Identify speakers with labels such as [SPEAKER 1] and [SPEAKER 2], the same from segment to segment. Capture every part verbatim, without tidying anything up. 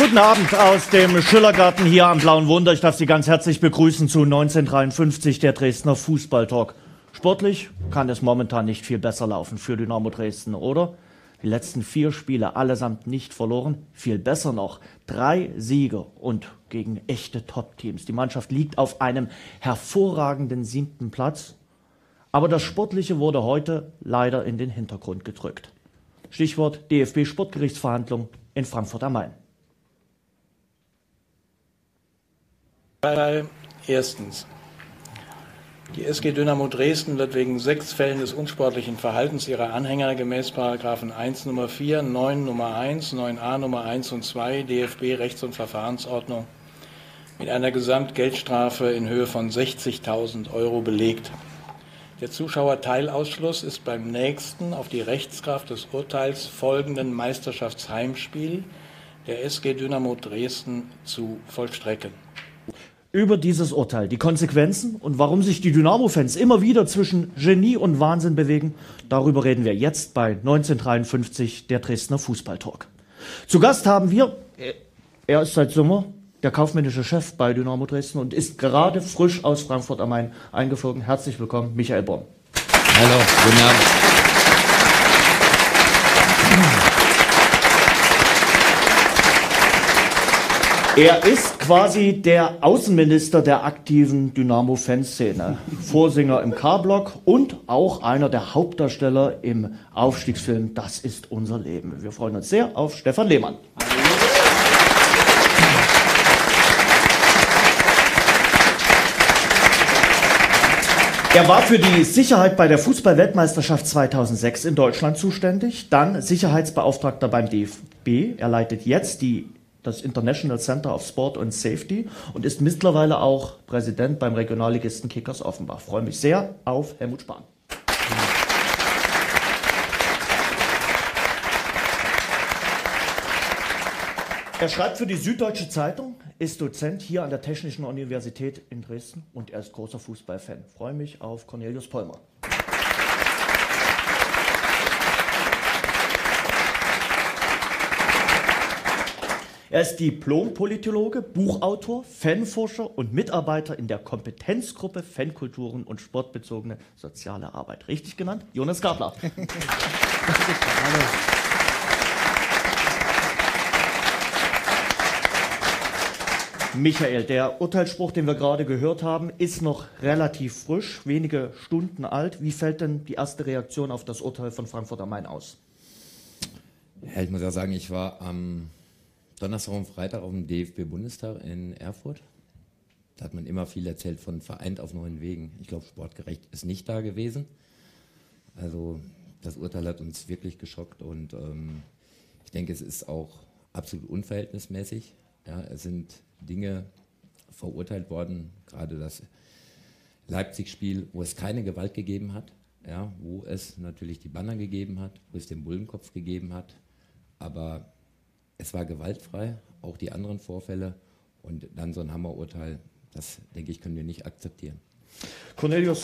[SPEAKER 1] Guten Abend aus dem Schillergarten hier am Blauen Wunder. Ich darf Sie ganz herzlich begrüßen zu neunzehnhundertdreiundfünfzig, der Dresdner Fußballtalk. Sportlich kann es momentan nicht viel besser laufen für Dynamo Dresden, oder? Die letzten vier Spiele allesamt nicht verloren. Viel besser noch, drei Siege und gegen echte Top-Teams. Die Mannschaft liegt auf einem hervorragenden siebten Platz. Aber das Sportliche wurde heute leider in den Hintergrund gedrückt. Stichwort D F B-Sportgerichtsverhandlung in Frankfurt am Main.
[SPEAKER 2] Erstens. Die S G Dynamo Dresden wird wegen sechs Fällen des unsportlichen Verhaltens ihrer Anhänger gemäß Paragraphen eins Nummer vier, neun Nummer eins, neun a Nummer eins und zwei D F B Rechts- und Verfahrensordnung mit einer Gesamtgeldstrafe in Höhe von sechzigtausend Euro belegt. Der Zuschauerteilausschluss ist beim nächsten auf die Rechtskraft des Urteils folgenden Meisterschaftsheimspiel der S G Dynamo Dresden zu vollstrecken.
[SPEAKER 1] Über dieses Urteil, die Konsequenzen und warum sich die Dynamo-Fans immer wieder zwischen Genie und Wahnsinn bewegen, darüber reden wir jetzt bei neunzehnhundertdreiundfünfzig, der Dresdner Fußballtalk. Zu Gast haben wir, er ist seit Sommer der kaufmännische Chef bei Dynamo Dresden und ist gerade frisch aus Frankfurt am Main eingeflogen. Herzlich willkommen, Michael Born.
[SPEAKER 3] Hallo, guten Abend.
[SPEAKER 1] Er ist quasi der Außenminister der aktiven Dynamo-Fanszene, Vorsänger im K-Block und auch einer der Hauptdarsteller im Aufstiegsfilm Das ist unser Leben. Wir freuen uns sehr auf Stefan Lehmann. Er war für die Sicherheit bei der Fußball-Weltmeisterschaft zweitausendsechs in Deutschland zuständig, dann Sicherheitsbeauftragter beim D F B. Er leitet jetzt die das International Center of Sport and Safety und ist mittlerweile auch Präsident beim Regionalligisten Kickers Offenbach. Ich freue mich sehr auf Helmut Spahn. Er schreibt für die Süddeutsche Zeitung, ist Dozent hier an der Technischen Universität in Dresden und er ist großer Fußballfan. Ich freue mich auf Cornelius Pollmer. Er ist Diplom-Politologe, Buchautor, Fanforscher und Mitarbeiter in der Kompetenzgruppe Fankulturen und sportbezogene soziale Arbeit. Richtig genannt? Jonas Gabler. Michael, der Urteilsspruch, den wir gerade gehört haben, ist noch relativ frisch, wenige Stunden alt. Wie fällt denn die erste Reaktion auf das Urteil von Frankfurt am Main aus?
[SPEAKER 3] Ja, ich muss ja sagen, ich war am ähm Donnerstag und Freitag auf dem D F B-Bundestag in Erfurt. Da hat man immer viel erzählt von vereint auf neuen Wegen. Ich glaube, sportgerecht ist nicht da gewesen. Also das Urteil hat uns wirklich geschockt und ähm, ich denke, es ist auch absolut unverhältnismäßig. Ja, es sind Dinge verurteilt worden, gerade das Leipzig-Spiel, wo es keine Gewalt gegeben hat, ja, wo es natürlich die Banner gegeben hat, wo es den Bullenkopf gegeben hat, aber es war gewaltfrei, auch die anderen Vorfälle und dann so ein Hammerurteil, das, denke ich, können wir nicht akzeptieren.
[SPEAKER 1] Cornelius.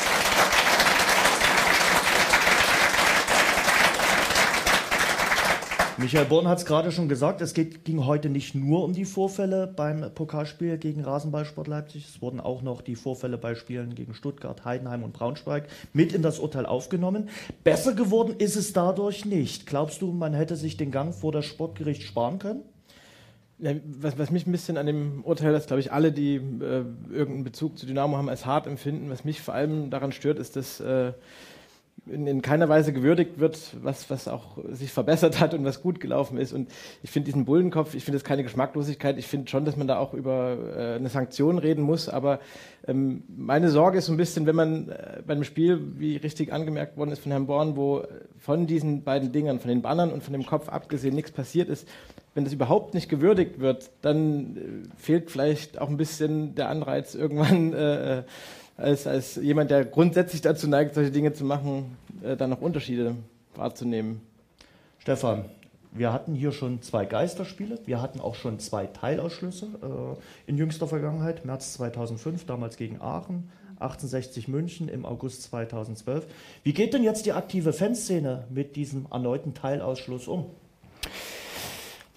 [SPEAKER 1] Michael Born hat es gerade schon gesagt, es geht, ging heute nicht nur um die Vorfälle beim Pokalspiel gegen Rasenballsport Leipzig, es wurden auch noch die Vorfälle bei Spielen gegen Stuttgart, Heidenheim und Braunschweig mit in das Urteil aufgenommen. Besser geworden ist es dadurch nicht. Glaubst du, man hätte sich den Gang vor das Sportgericht sparen können?
[SPEAKER 4] Ja, was, was mich ein bisschen an dem Urteil, das glaube ich alle, die äh, irgendeinen Bezug zu Dynamo haben, als hart empfinden, was mich vor allem daran stört, ist, dass äh, In, in keiner Weise gewürdigt wird, was, was auch sich verbessert hat und was gut gelaufen ist. Und ich finde diesen Bullenkopf, ich finde das keine Geschmacklosigkeit. Ich finde schon, dass man da auch über äh, eine Sanktion reden muss. Aber ähm, meine Sorge ist so ein bisschen, wenn man äh, bei einem Spiel, wie richtig angemerkt worden ist von Herrn Born, wo von diesen beiden Dingern, von den Bannern und von dem Kopf abgesehen, nichts passiert ist, wenn das überhaupt nicht gewürdigt wird, dann äh, fehlt vielleicht auch ein bisschen der Anreiz, irgendwann äh, Als, als jemand, der grundsätzlich dazu neigt, solche Dinge zu machen, äh, dann noch Unterschiede wahrzunehmen.
[SPEAKER 1] Stefan, wir hatten hier schon zwei Geisterspiele, wir hatten auch schon zwei Teilausschlüsse äh, in jüngster Vergangenheit, März zweitausendfünf, damals gegen Aachen, achtundsechzig München im August zweitausendzwölf. Wie geht denn jetzt die aktive Fanszene mit diesem erneuten Teilausschluss um?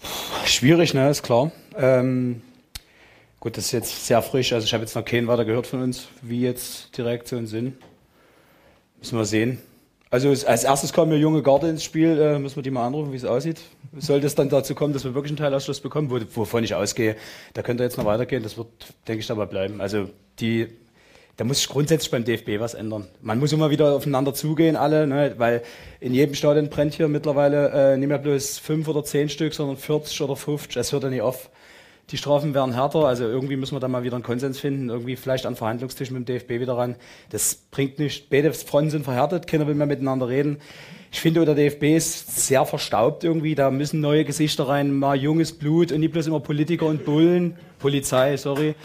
[SPEAKER 5] Schwierig, ne, ist klar. Ähm, gut, das ist jetzt sehr frisch. Also ich habe jetzt noch keinen weiter gehört von uns, wie jetzt die Reaktionen sind. Müssen wir sehen. Also als erstes kommen ja junge Garde ins Spiel. Äh, müssen wir die mal anrufen, wie es aussieht. Sollte es dann dazu kommen, dass wir wirklich einen Teilausschluss bekommen, wo, wovon ich ausgehe, da könnte jetzt noch weitergehen. Das wird, denke ich, dabei bleiben. Also die... Da muss sich grundsätzlich beim D F B was ändern. Man muss immer wieder aufeinander zugehen, alle, ne? Weil in jedem Stadion brennt hier mittlerweile äh, nicht mehr bloß fünf oder zehn Stück, sondern vierzig oder fünfzig. Es hört ja nicht auf. Die Strafen werden härter, also irgendwie müssen wir da mal wieder einen Konsens finden, irgendwie vielleicht an Verhandlungstisch mit dem D F B wieder ran. Das bringt nichts. Beide Fronten sind verhärtet, keiner will mehr miteinander reden. Ich finde, der D F B ist sehr verstaubt irgendwie, da müssen neue Gesichter rein, mal junges Blut und nicht bloß immer Politiker und Bullen. Polizei, sorry.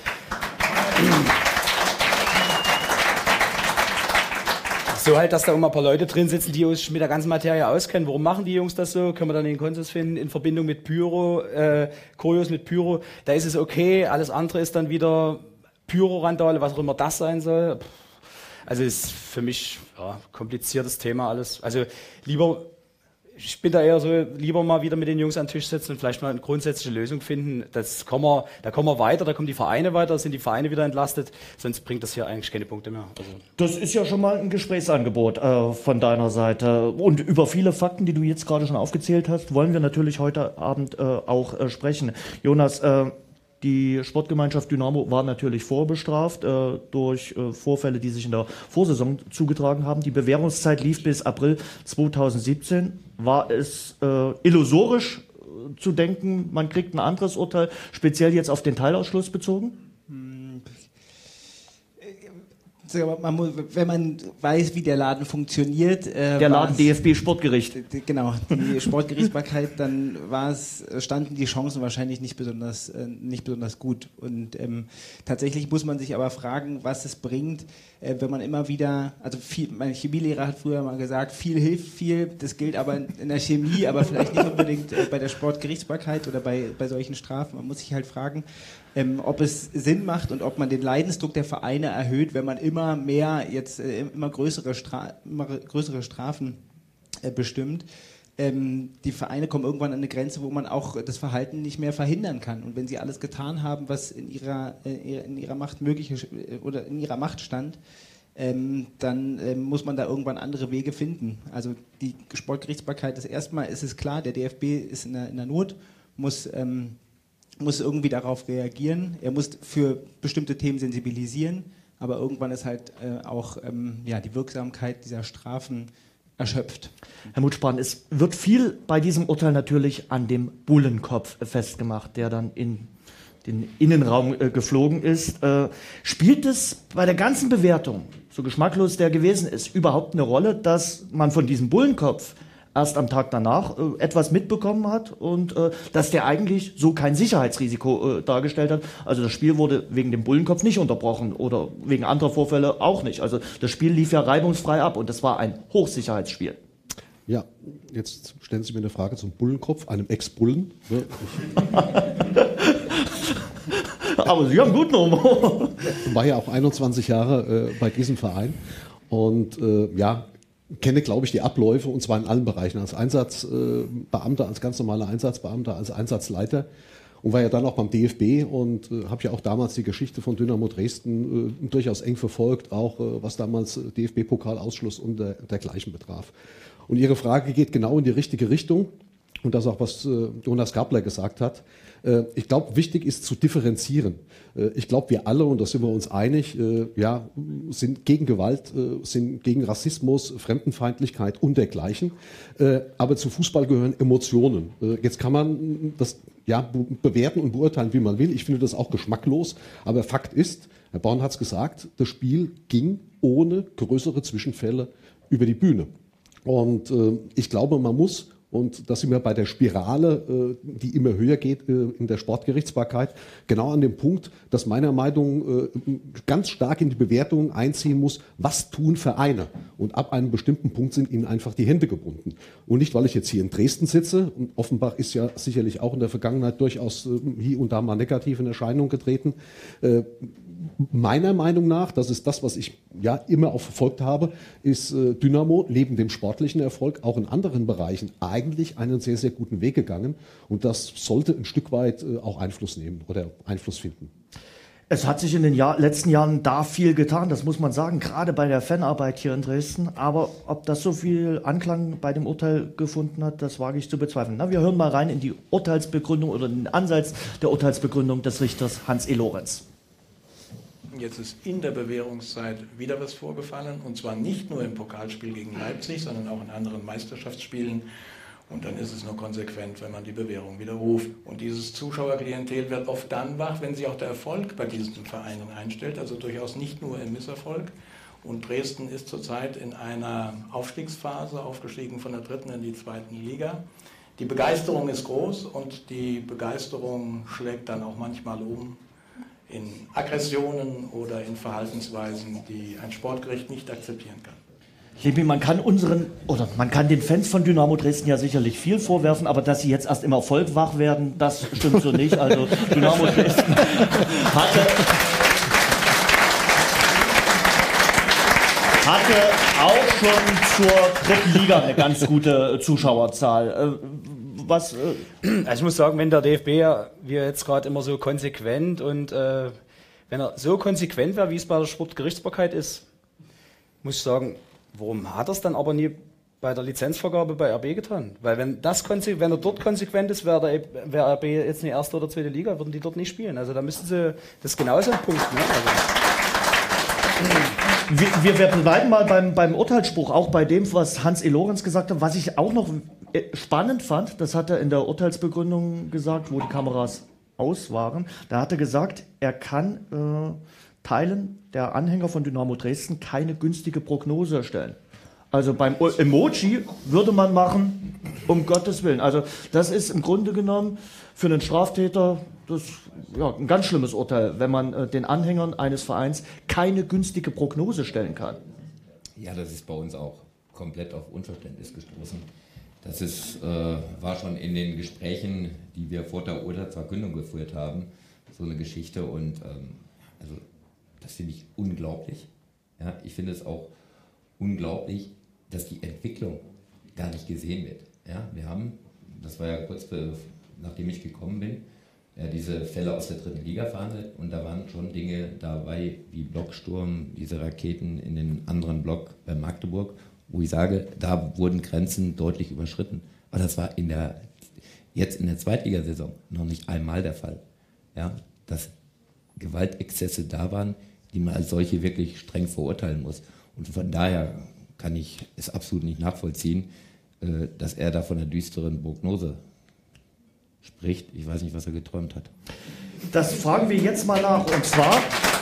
[SPEAKER 5] So halt, dass da immer ein paar Leute drin sitzen, die uns mit der ganzen Materie auskennen. Warum machen die Jungs das so? Können wir dann den Konsens finden in Verbindung mit Pyro, äh, Choreos mit Pyro. Da ist es okay, alles andere ist dann wieder Pyro-Randale, was auch immer das sein soll. Also ist für mich ja, kompliziertes Thema alles. Also lieber, ich bin da eher so, lieber mal wieder mit den Jungs an den Tisch setzen und vielleicht mal eine grundsätzliche Lösung finden. Das kommen wir, da kommen wir weiter, da kommen die Vereine weiter, sind die Vereine wieder entlastet, sonst bringt das hier eigentlich keine Punkte mehr. Also
[SPEAKER 1] das ist ja schon mal ein Gesprächsangebot äh, von deiner Seite. Und über viele Fakten, die du jetzt gerade schon aufgezählt hast, wollen wir natürlich heute Abend äh, auch äh, sprechen. Jonas, äh, die Sportgemeinschaft Dynamo war natürlich vorbestraft äh, durch äh, Vorfälle, die sich in der Vorsaison zugetragen haben. Die Bewährungszeit lief bis April zweitausendsiebzehn. War es äh, illusorisch äh, zu denken, man kriegt ein anderes Urteil, speziell jetzt auf den Teilausschluss bezogen?
[SPEAKER 6] Man muss, wenn man weiß, wie der Laden funktioniert. Äh,
[SPEAKER 1] der Laden D F B Sportgericht.
[SPEAKER 6] Genau, die Sportgerichtsbarkeit, dann war es, standen die Chancen wahrscheinlich nicht besonders, äh, nicht besonders gut. Und ähm, tatsächlich muss man sich aber fragen, was es bringt, äh, wenn man immer wieder, also viel, mein Chemielehrer hat früher mal gesagt, viel hilft viel, das gilt aber in der Chemie, aber vielleicht nicht unbedingt äh, bei der Sportgerichtsbarkeit oder bei, bei solchen Strafen. Man muss sich halt fragen, Ähm, ob es Sinn macht und ob man den Leidensdruck der Vereine erhöht, wenn man immer mehr, jetzt äh, immer größere, Stra immer größere Strafen äh, bestimmt. Ähm, die Vereine kommen irgendwann an eine Grenze, wo man auch das Verhalten nicht mehr verhindern kann. Und wenn sie alles getan haben, was in ihrer, äh, in ihrer Macht möglich ist, äh, oder in ihrer Macht stand, ähm, dann äh, muss man da irgendwann andere Wege finden. Also die Sportgerichtsbarkeit ist erstmal, ist es klar, der D F B ist in der, in der Not, muss... Ähm, muss irgendwie darauf reagieren, er muss für bestimmte Themen sensibilisieren, aber irgendwann ist halt äh, auch ähm, ja, die Wirksamkeit dieser Strafen erschöpft.
[SPEAKER 1] Herr Mutschbahn, es wird viel bei diesem Urteil natürlich an dem Bullenkopf festgemacht, der dann in den Innenraum äh, geflogen ist. Äh, spielt es bei der ganzen Bewertung, so geschmacklos der gewesen ist, überhaupt eine Rolle, dass man von diesem Bullenkopf erst am Tag danach äh, etwas mitbekommen hat und äh, dass der eigentlich so kein Sicherheitsrisiko äh, dargestellt hat. Also das Spiel wurde wegen dem Bullenkopf nicht unterbrochen oder wegen anderer Vorfälle auch nicht. Also das Spiel lief ja reibungsfrei ab und das war ein Hochsicherheitsspiel.
[SPEAKER 7] Ja, jetzt stellen Sie mir eine Frage zum Bullenkopf, einem Ex-Bullen. Ne?
[SPEAKER 1] Aber Sie haben guten Humor.
[SPEAKER 7] Ich war ja auch einundzwanzig Jahre äh, bei diesem Verein und äh, ja, kenne, glaube ich, die Abläufe, und zwar in allen Bereichen, als Einsatzbeamter, als ganz normaler Einsatzbeamter, als Einsatzleiter, und war ja dann auch beim D F B und äh, habe ja auch damals die Geschichte von Dynamo Dresden äh, durchaus eng verfolgt, auch äh, was damals D F B-Pokalausschluss und der, dergleichen betraf. Und Ihre Frage geht genau in die richtige Richtung, und das auch, was äh, Jonas Gabler gesagt hat. Äh, ich glaube, wichtig ist zu differenzieren. Äh, ich glaube, wir alle, und da sind wir uns einig, äh, ja, sind gegen Gewalt, äh, sind gegen Rassismus, Fremdenfeindlichkeit und dergleichen. Äh, aber zu Fußball gehören Emotionen. Äh, jetzt kann man das ja, be bewerten und beurteilen, wie man will. Ich finde das auch geschmacklos. Aber Fakt ist, Herr Born hat es gesagt, das Spiel ging ohne größere Zwischenfälle über die Bühne. Und äh, ich glaube, man muss, und da sind wir bei der Spirale, die immer höher geht in der Sportgerichtsbarkeit, genau an dem Punkt, dass meiner Meinung nach ganz stark in die Bewertung einziehen muss, was tun Vereine. Und ab einem bestimmten Punkt sind ihnen einfach die Hände gebunden. Und nicht, weil ich jetzt hier in Dresden sitze, und Offenbach ist ja sicherlich auch in der Vergangenheit durchaus hier und da mal negativ in Erscheinung getreten. meiner Meinung nach, das ist das, was ich ja immer auch verfolgt habe, ist äh, Dynamo neben dem sportlichen Erfolg auch in anderen Bereichen eigentlich einen sehr, sehr guten Weg gegangen. Und das sollte ein Stück weit äh, auch Einfluss nehmen oder Einfluss finden.
[SPEAKER 1] Es hat sich in den Jahr, letzten Jahren da viel getan, das muss man sagen, gerade bei der Fanarbeit hier in Dresden. Aber ob das so viel Anklang bei dem Urteil gefunden hat, das wage ich zu bezweifeln. Na, wir hören mal rein in die Urteilsbegründung oder den Ansatz der Urteilsbegründung des Richters Hans E. Lorenz.
[SPEAKER 2] Jetzt ist in der Bewährungszeit wieder was vorgefallen, und zwar nicht nur im Pokalspiel gegen Leipzig, sondern auch in anderen Meisterschaftsspielen. Und dann ist es nur konsequent, wenn man die Bewährung widerruft. Und dieses Zuschauerklientel wird oft dann wach, wenn sich auch der Erfolg bei diesen Vereinen einstellt, also durchaus nicht nur im Misserfolg. Und Dresden ist zurzeit in einer Aufstiegsphase, aufgestiegen von der dritten in die zweiten Liga. Die Begeisterung ist groß und die Begeisterung schlägt dann auch manchmal um in Aggressionen oder in Verhaltensweisen, die ein Sportgericht nicht akzeptieren kann.
[SPEAKER 1] Lebi, man kann unseren, oder man kann den Fans von Dynamo Dresden ja sicherlich viel vorwerfen, aber dass sie jetzt erst im Erfolg wach werden, das stimmt so nicht. Also Dynamo Dresden hatte, hatte auch schon zur dritten Liga eine ganz gute Zuschauerzahl. Was,
[SPEAKER 5] also ich muss sagen, wenn der D F B ja, wie jetzt gerade immer so konsequent und äh, wenn er so konsequent wäre, wie es bei der Sportgerichtsbarkeit ist, muss ich sagen, warum hat er es dann aber nie bei der Lizenzvergabe bei R B getan? Weil wenn das wenn er dort konsequent ist, wäre der wär R B jetzt eine erste oder zweite Liga, würden die dort nicht spielen. Also da müssten sie, das ist genauso ein Punkt. Ne? Also.
[SPEAKER 1] Wir, wir bleiben mal beim, beim Urteilsspruch, auch bei dem, was Hans E. Lorenz gesagt hat. Was ich auch noch spannend fand, das hat er in der Urteilsbegründung gesagt, wo die Kameras aus waren. Da hat er gesagt, er kann äh, Teilen der Anhänger von Dynamo Dresden keine günstige Prognose erstellen. Also beim Emoji würde man machen, um Gottes Willen. Also das ist im Grunde genommen für einen Straftäter das, ja, ein ganz schlimmes Urteil, wenn man äh, den Anhängern eines Vereins keine günstige Prognose stellen kann.
[SPEAKER 3] Ja, das ist bei uns auch komplett auf Unverständnis gestoßen. Das ist, äh, war schon in den Gesprächen, die wir vor der Urteilsverkündung geführt haben, so eine Geschichte. Und ähm, also das finde ich unglaublich. Ja, ich finde es auch unglaublich, dass die Entwicklung gar nicht gesehen wird. Ja, wir haben, das war ja kurz nachdem ich gekommen bin, ja, diese Fälle aus der dritten Liga verhandelt, und da waren schon Dinge dabei wie Blocksturm, diese Raketen in den anderen Block bei Magdeburg, wo ich sage, da wurden Grenzen deutlich überschritten. Aber das war in der, jetzt in der Zweitligasaison noch nicht einmal der Fall. Ja, dass Gewaltexzesse da waren, die man als solche wirklich streng verurteilen muss. Und von daher kann ich es absolut nicht nachvollziehen, dass er da von einer düsteren Prognose spricht. Ich weiß nicht, was er geträumt hat.
[SPEAKER 1] Das fragen wir jetzt mal nach. Und zwar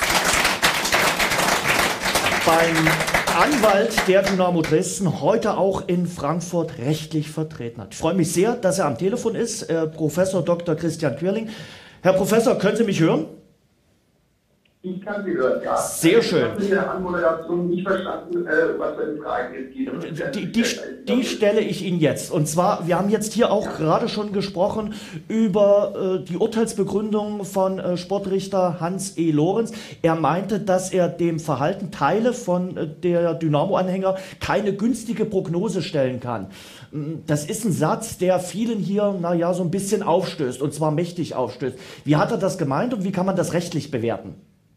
[SPEAKER 1] beim Anwalt der Dynamo Dresden, heute auch in Frankfurt rechtlich vertreten hat. Ich freue mich sehr, dass er am Telefon ist, äh, Professor Doktor Christian Quirling. Herr Professor, können Sie mich hören?
[SPEAKER 8] Ich kann Sie hören, ja.
[SPEAKER 1] Sehr schön.
[SPEAKER 8] Ich habe in der Anmoderation nicht verstanden, äh, was für eine Frage es geht.
[SPEAKER 1] Die, die, die stelle ich Ihnen jetzt. Und zwar, wir haben jetzt hier auch ja. gerade schon gesprochen über äh, die Urteilsbegründung von äh, Sportrichter Hans E. Lorenz. Er meinte, dass er dem Verhalten Teile von äh, der Dynamo-Anhänger keine günstige Prognose stellen kann. Das ist ein Satz, der vielen hier, naja, so ein bisschen aufstößt, und zwar mächtig aufstößt. Wie hat er das gemeint und wie kann man das rechtlich bewerten?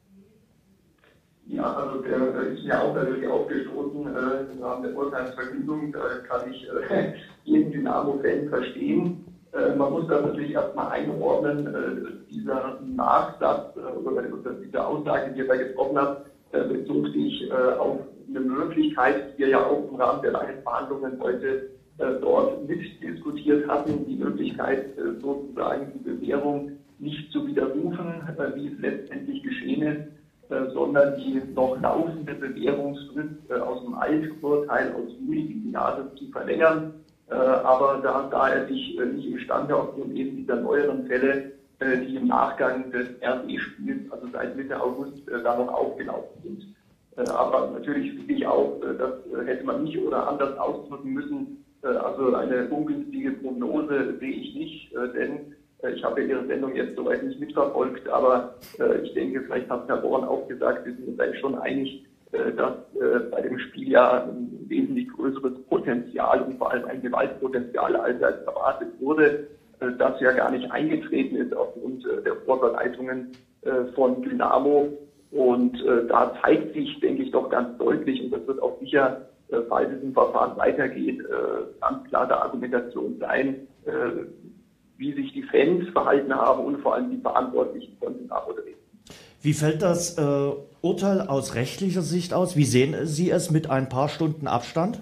[SPEAKER 8] Ja, also der ist mir auch natürlich aufgestoßen äh, im Rahmen der Urteilsverkündung. Da kann ich äh, jeden Dynamo-Fan verstehen. Äh, man muss das natürlich erstmal einordnen. Äh, dieser Nachsatz äh, oder, oder diese Aussage, die er da getroffen hat, äh, bezog sich äh, auf eine Möglichkeit, die wir ja auch im Rahmen der langen Verhandlungen heute äh, dort mitdiskutiert hatten, die Möglichkeit, äh, sozusagen die Bewährung nicht zu widerrufen, äh, wie es letztendlich geschehen ist, sondern die noch laufende Bewährungsfrist äh, aus dem Alturteil aus Juli dieses Jahres zu verlängern. Äh, aber da, da er sich äh, nicht imstande aufgrund eben dieser neueren Fälle, äh, die im Nachgang des R B-Spiels, also seit Mitte August, äh, da noch aufgelaufen sind. Äh, aber natürlich finde ich auch, äh, das äh, hätte man nicht oder anders ausdrücken müssen. Äh, also eine ungünstige Prognose sehe ich nicht, äh, denn Ich habe ja Ihre Sendung jetzt soweit nicht mitverfolgt, aber äh, ich denke, vielleicht hat Herr Born auch gesagt, wir sind uns eigentlich schon einig, äh, dass äh, bei dem Spiel ja ein wesentlich größeres Potenzial und vor allem ein Gewaltpotenzial als erwartet wurde, äh, das ja gar nicht eingetreten ist aufgrund äh, der Vorbereitungen äh, von Dynamo. Und äh, da zeigt sich, denke ich, doch ganz deutlich, und das wird auch sicher, äh, falls es im Verfahren weitergeht, äh, ganz klare Argumentation sein, äh, wie sich die Fans verhalten haben und vor allem die Verantwortlichen von Dynamo Dresden.
[SPEAKER 1] Wie fällt das äh, Urteil aus rechtlicher Sicht aus? Wie sehen Sie es mit ein paar Stunden Abstand?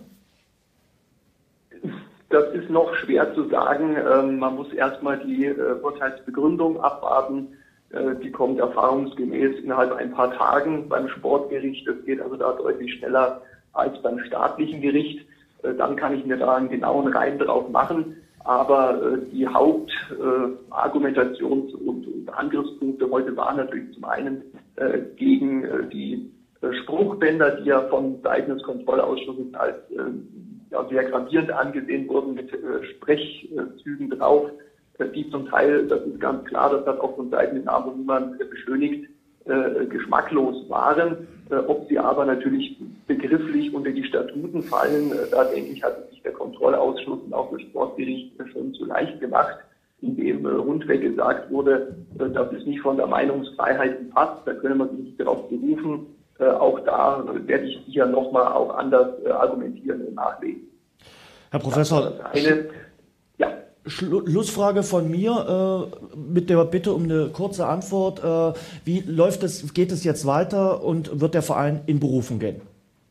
[SPEAKER 8] Das ist noch schwer zu sagen. Ähm, man muss erstmal die äh, Urteilsbegründung abwarten. Äh, die kommt erfahrungsgemäß innerhalb ein paar Tagen beim Sportgericht. Das geht also da deutlich schneller als beim staatlichen Gericht. Äh, dann kann ich mir da einen genauen Reim drauf machen. Aber äh, die Hauptargumentations- äh, und, und Angriffspunkte heute waren natürlich zum einen äh, gegen äh, die äh, Spruchbänder, die ja von Seiten des Kontrollausschusses als äh, ja, sehr gravierend angesehen wurden, mit äh, Sprechzügen drauf, äh, die zum Teil, das ist ganz klar, das hat auch von Seiten des Dynamo niemand äh, beschönigt, äh, geschmacklos waren. Äh, ob sie aber natürlich begrifflich unter die Statuten fallen, äh, da denke ich, hat sich der Kontrollausschuss und auch das Sportgericht äh, schon zu leicht gemacht, indem äh, rundweg gesagt wurde, äh, dass es nicht von der Meinungsfreiheit passt, da könne man sich nicht darauf berufen. Äh, auch da äh, werde ich sicher nochmal auch anders äh, argumentieren und nachlesen.
[SPEAKER 1] Herr Professor,
[SPEAKER 8] eine, ja.
[SPEAKER 1] Schlussfrage von mir äh, mit der Bitte um eine kurze Antwort. Äh, wie läuft es, geht es jetzt weiter und wird der Verein in Berufung gehen?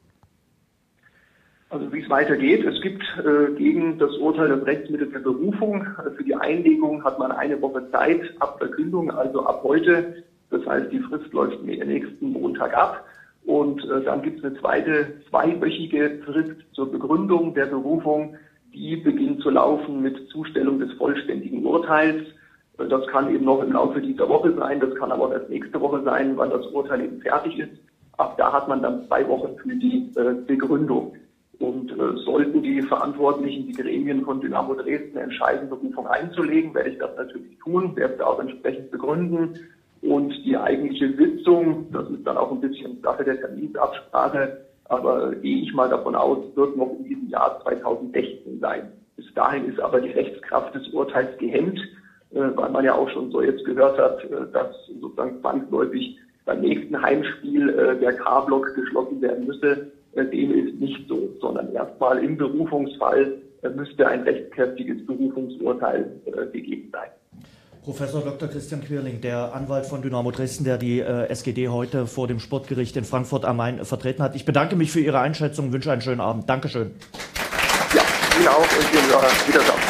[SPEAKER 8] Also wie es weitergeht, es gibt äh, gegen das Urteil das Rechtsmittel der Berufung. Für die Einlegung hat man eine Woche Zeit ab Verkündung, also ab heute. Das heißt, die Frist läuft nächsten Montag ab. Und äh, dann gibt es eine zweite zweiwöchige Frist zur Begründung der Berufung. Die beginnt zu laufen mit Zustellung des vollständigen Urteils. Äh, das kann eben noch im Laufe dieser Woche sein, das kann aber auch erst nächste Woche sein, wann das Urteil eben fertig ist. Ab da hat man dann zwei Wochen für die äh, Begründung. Und äh, sollten die Verantwortlichen, die Gremien von Dynamo Dresden entscheiden, Berufung einzulegen, werde ich das natürlich tun, werde es auch entsprechend begründen. Und die eigentliche Sitzung, das ist dann auch ein bisschen Sache der Terminsabsprache, aber gehe ich mal davon aus, wird noch in diesem Jahr zweitausendsechzehn sein. Bis dahin ist aber die Rechtskraft des Urteils gehemmt, äh, weil man ja auch schon so jetzt gehört hat, äh, dass sozusagen zwangsläufig beim nächsten Heimspiel äh, der K-Block geschlossen werden müsse. Äh, dem ist nicht so, sondern erstmal im Berufungsfall äh, müsste ein rechtskräftiges Berufungsurteil äh, gegeben sein.
[SPEAKER 1] Professor Doktor Christian Quirling, der Anwalt von Dynamo Dresden, der die äh, S G D heute vor dem Sportgericht in Frankfurt am Main äh, vertreten hat. Ich bedanke mich für Ihre Einschätzung und wünsche einen schönen Abend. Dankeschön.
[SPEAKER 8] Ja, Ihnen auch und Wiedersehen.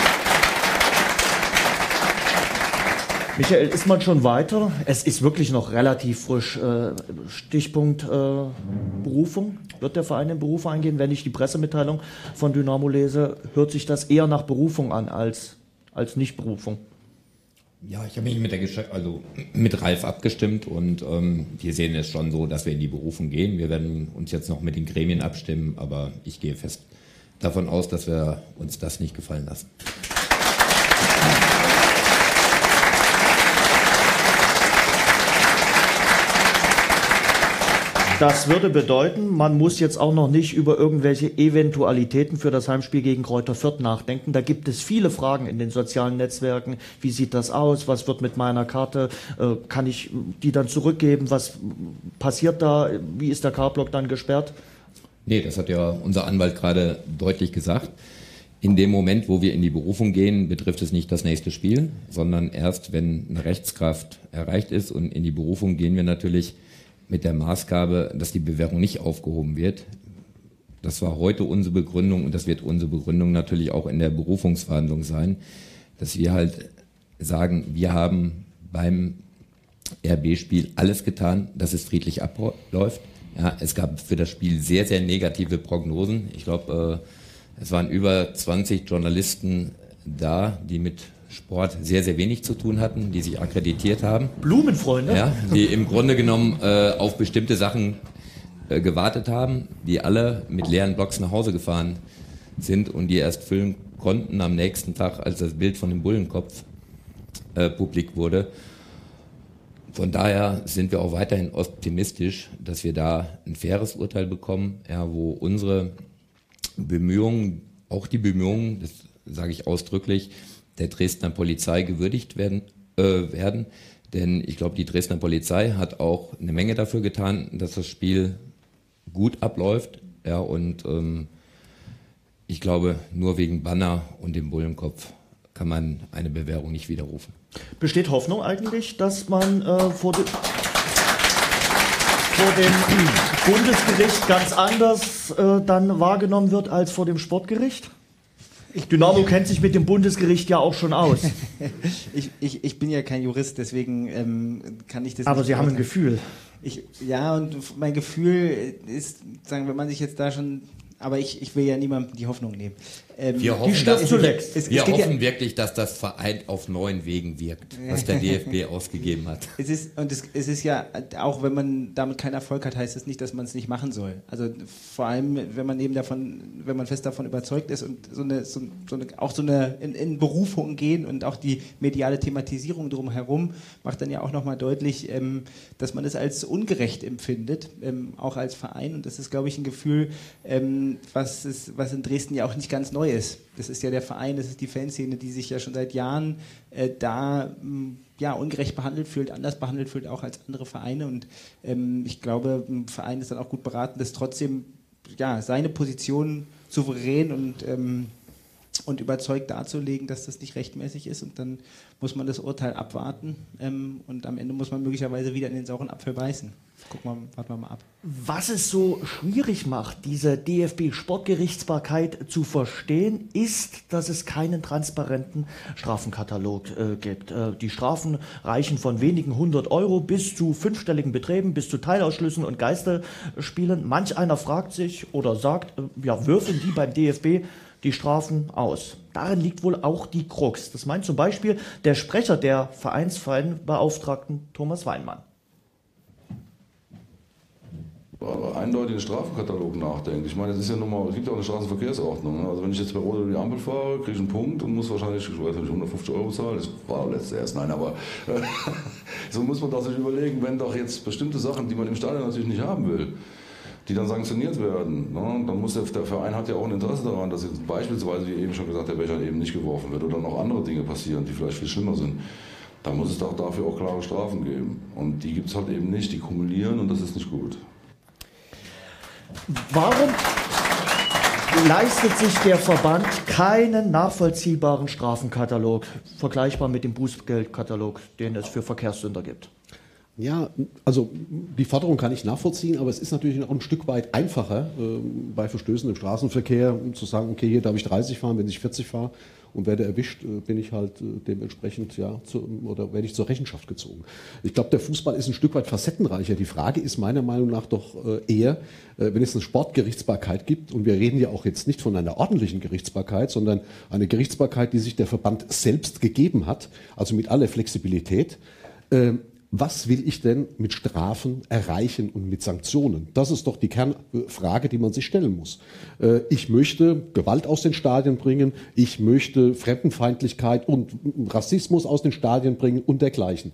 [SPEAKER 1] Michael, ist man schon weiter? Es ist wirklich noch relativ frisch. Äh, Stichpunkt äh, Berufung. Wird der Verein in Berufung eingehen? Wenn ich die Pressemitteilung von Dynamo lese, hört sich das eher nach Berufung an als, als Nicht-Berufung.
[SPEAKER 3] Ja, ich habe mich mit der Geschäft, also mit Ralf abgestimmt und ähm, wir sehen es schon so, dass wir in die Berufung gehen. Wir werden uns jetzt noch mit den Gremien abstimmen, aber ich gehe fest davon aus, dass wir uns das nicht gefallen lassen.
[SPEAKER 1] Das würde bedeuten, man muss jetzt auch noch nicht über irgendwelche Eventualitäten für das Heimspiel gegen Greuther Fürth nachdenken. Da gibt es viele Fragen in den sozialen Netzwerken. Wie sieht das aus? Was wird mit meiner Karte? Äh, kann ich die dann zurückgeben? Was passiert da? Wie ist der K-Block dann gesperrt?
[SPEAKER 3] Nee, das hat ja unser Anwalt gerade deutlich gesagt. In dem Moment, wo wir in die Berufung gehen, betrifft es nicht das nächste Spiel, sondern erst, wenn eine Rechtskraft erreicht ist, und in die Berufung gehen wir natürlich mit der Maßgabe, dass die Bewährung nicht aufgehoben wird. Das war heute unsere Begründung und das wird unsere Begründung natürlich auch in der Berufungsverhandlung sein, dass wir halt sagen, wir haben beim R B-Spiel alles getan, dass es friedlich abläuft. Ja, es gab für das Spiel sehr, sehr negative Prognosen. Ich glaube, äh, es waren über zwanzig Journalisten da, die mit Sport sehr, sehr wenig zu tun hatten, die sich akkreditiert haben.
[SPEAKER 1] Blumenfreunde?
[SPEAKER 3] Ja, die im Grunde genommen äh, auf bestimmte Sachen äh, gewartet haben, die alle mit leeren Blocks nach Hause gefahren sind und die erst füllen konnten am nächsten Tag, als das Bild von dem Bullenkopf äh, publik wurde. Von daher sind wir auch weiterhin optimistisch, dass wir da ein faires Urteil bekommen, ja, wo unsere Bemühungen, auch die Bemühungen, das sage ich ausdrücklich, der Dresdner Polizei gewürdigt werden. Äh, werden. Denn ich glaube, die Dresdner Polizei hat auch eine Menge dafür getan, dass das Spiel gut abläuft. Ja, und ähm, ich glaube, nur wegen Banner und dem Bullenkopf kann man eine Bewährung nicht widerrufen.
[SPEAKER 1] Besteht Hoffnung eigentlich, dass man äh, vor, de vor dem Bundesgericht ganz anders äh, dann wahrgenommen wird als vor dem Sportgericht? Ich, Dynamo kennt sich mit dem Bundesgericht ja auch schon aus.
[SPEAKER 6] ich, ich, ich bin ja kein Jurist, deswegen ähm, kann ich das
[SPEAKER 1] Aber
[SPEAKER 6] nicht
[SPEAKER 1] Sie haben ein Gefühl.
[SPEAKER 6] Ich, ja, und mein Gefühl ist, sagen, wenn man sich jetzt da schon... Aber ich, ich will ja niemandem die Hoffnung nehmen. Ähm,
[SPEAKER 3] wir hoffen, dass,
[SPEAKER 1] zuletzt.
[SPEAKER 3] Es, wir es hoffen ja wirklich, dass das vereint auf neuen Wegen wirkt, was der D F B ausgegeben hat.
[SPEAKER 6] Es ist, und es, es ist ja, auch wenn man damit keinen Erfolg hat, heißt es das nicht, dass man es nicht machen soll. Also vor allem, wenn man eben davon, wenn man fest davon überzeugt ist und so eine, so, so eine auch so eine in, in Berufung gehen und auch die mediale Thematisierung drumherum macht dann ja auch nochmal deutlich, ähm, dass man es als ungerecht empfindet, ähm, auch als Verein. Und das ist, glaube ich, ein Gefühl, ähm, was, ist, was in Dresden ja auch nicht ganz neu ist. Das ist ja der Verein, das ist die Fanszene, die sich ja schon seit Jahren äh, da mh, ja, ungerecht behandelt fühlt, anders behandelt fühlt, auch als andere Vereine. Und ähm, ich glaube, ein Verein ist dann auch gut beraten, das trotzdem ja, seine Position souverän und, ähm, und überzeugt darzulegen, dass das nicht rechtmäßig ist. Und dann muss man das Urteil abwarten ähm, und am Ende muss man möglicherweise wieder in den sauren Apfel beißen. Gucken wir, warten wir mal ab.
[SPEAKER 1] Was es so schwierig macht, diese D F B-Sportgerichtsbarkeit zu verstehen, ist, dass es keinen transparenten Strafenkatalog äh, gibt. Äh, die Strafen reichen von wenigen hundert Euro bis zu fünfstelligen Beträgen, bis zu Teilausschlüssen und Geisterspielen. Manch einer fragt sich oder sagt, äh, ja, würfeln die beim D F B die Strafen aus. Darin liegt wohl auch die Krux. Das meint zum Beispiel der Sprecher der Vereinsfanbeauftragten Thomas Weinmann.
[SPEAKER 9] Eindeutig den Strafenkatalog nachdenkt. Ich meine, es ist ja nun mal, es gibt ja auch eine Straßenverkehrsordnung. Ne? Also wenn ich jetzt bei Rot über die Ampel fahre, kriege ich einen Punkt und muss wahrscheinlich, ich weiß nicht, hundertfünfzig Euro zahlen. Das war letztes erst, nein, aber äh, so muss man doch sich überlegen, wenn doch jetzt bestimmte Sachen, die man im Stadion natürlich nicht haben will, die dann sanktioniert werden. Ne? Dann muss der, der Verein hat ja auch ein Interesse daran, dass jetzt beispielsweise, wie eben schon gesagt, der Becher eben nicht geworfen wird oder noch andere Dinge passieren, die vielleicht viel schlimmer sind. Da muss es doch dafür auch klare Strafen geben. Und die gibt es halt eben nicht, die kumulieren und das ist nicht gut.
[SPEAKER 1] Warum leistet sich der Verband keinen nachvollziehbaren Strafenkatalog, vergleichbar mit dem Bußgeldkatalog, den es für Verkehrssünder gibt?
[SPEAKER 7] Ja, also die Forderung kann ich nachvollziehen, aber es ist natürlich auch ein Stück weit einfacher, äh, bei Verstößen im Straßenverkehr zu sagen, okay, hier darf ich dreißig fahren, wenn ich vierzig fahre und werde erwischt, äh, bin ich halt äh, dementsprechend, ja, zu, oder werde ich zur Rechenschaft gezogen. Ich glaube, der Fußball ist ein Stück weit facettenreicher. Die Frage ist meiner Meinung nach doch äh, eher, äh, wenn es eine Sportgerichtsbarkeit gibt, und wir reden ja auch jetzt nicht von einer ordentlichen Gerichtsbarkeit, sondern eine Gerichtsbarkeit, die sich der Verband selbst gegeben hat, also mit aller Flexibilität, äh, was will ich denn mit Strafen erreichen und mit Sanktionen? Das ist doch die Kernfrage, die man sich stellen muss. Ich möchte Gewalt aus den Stadien bringen, ich möchte Fremdenfeindlichkeit und Rassismus aus den Stadien bringen und dergleichen.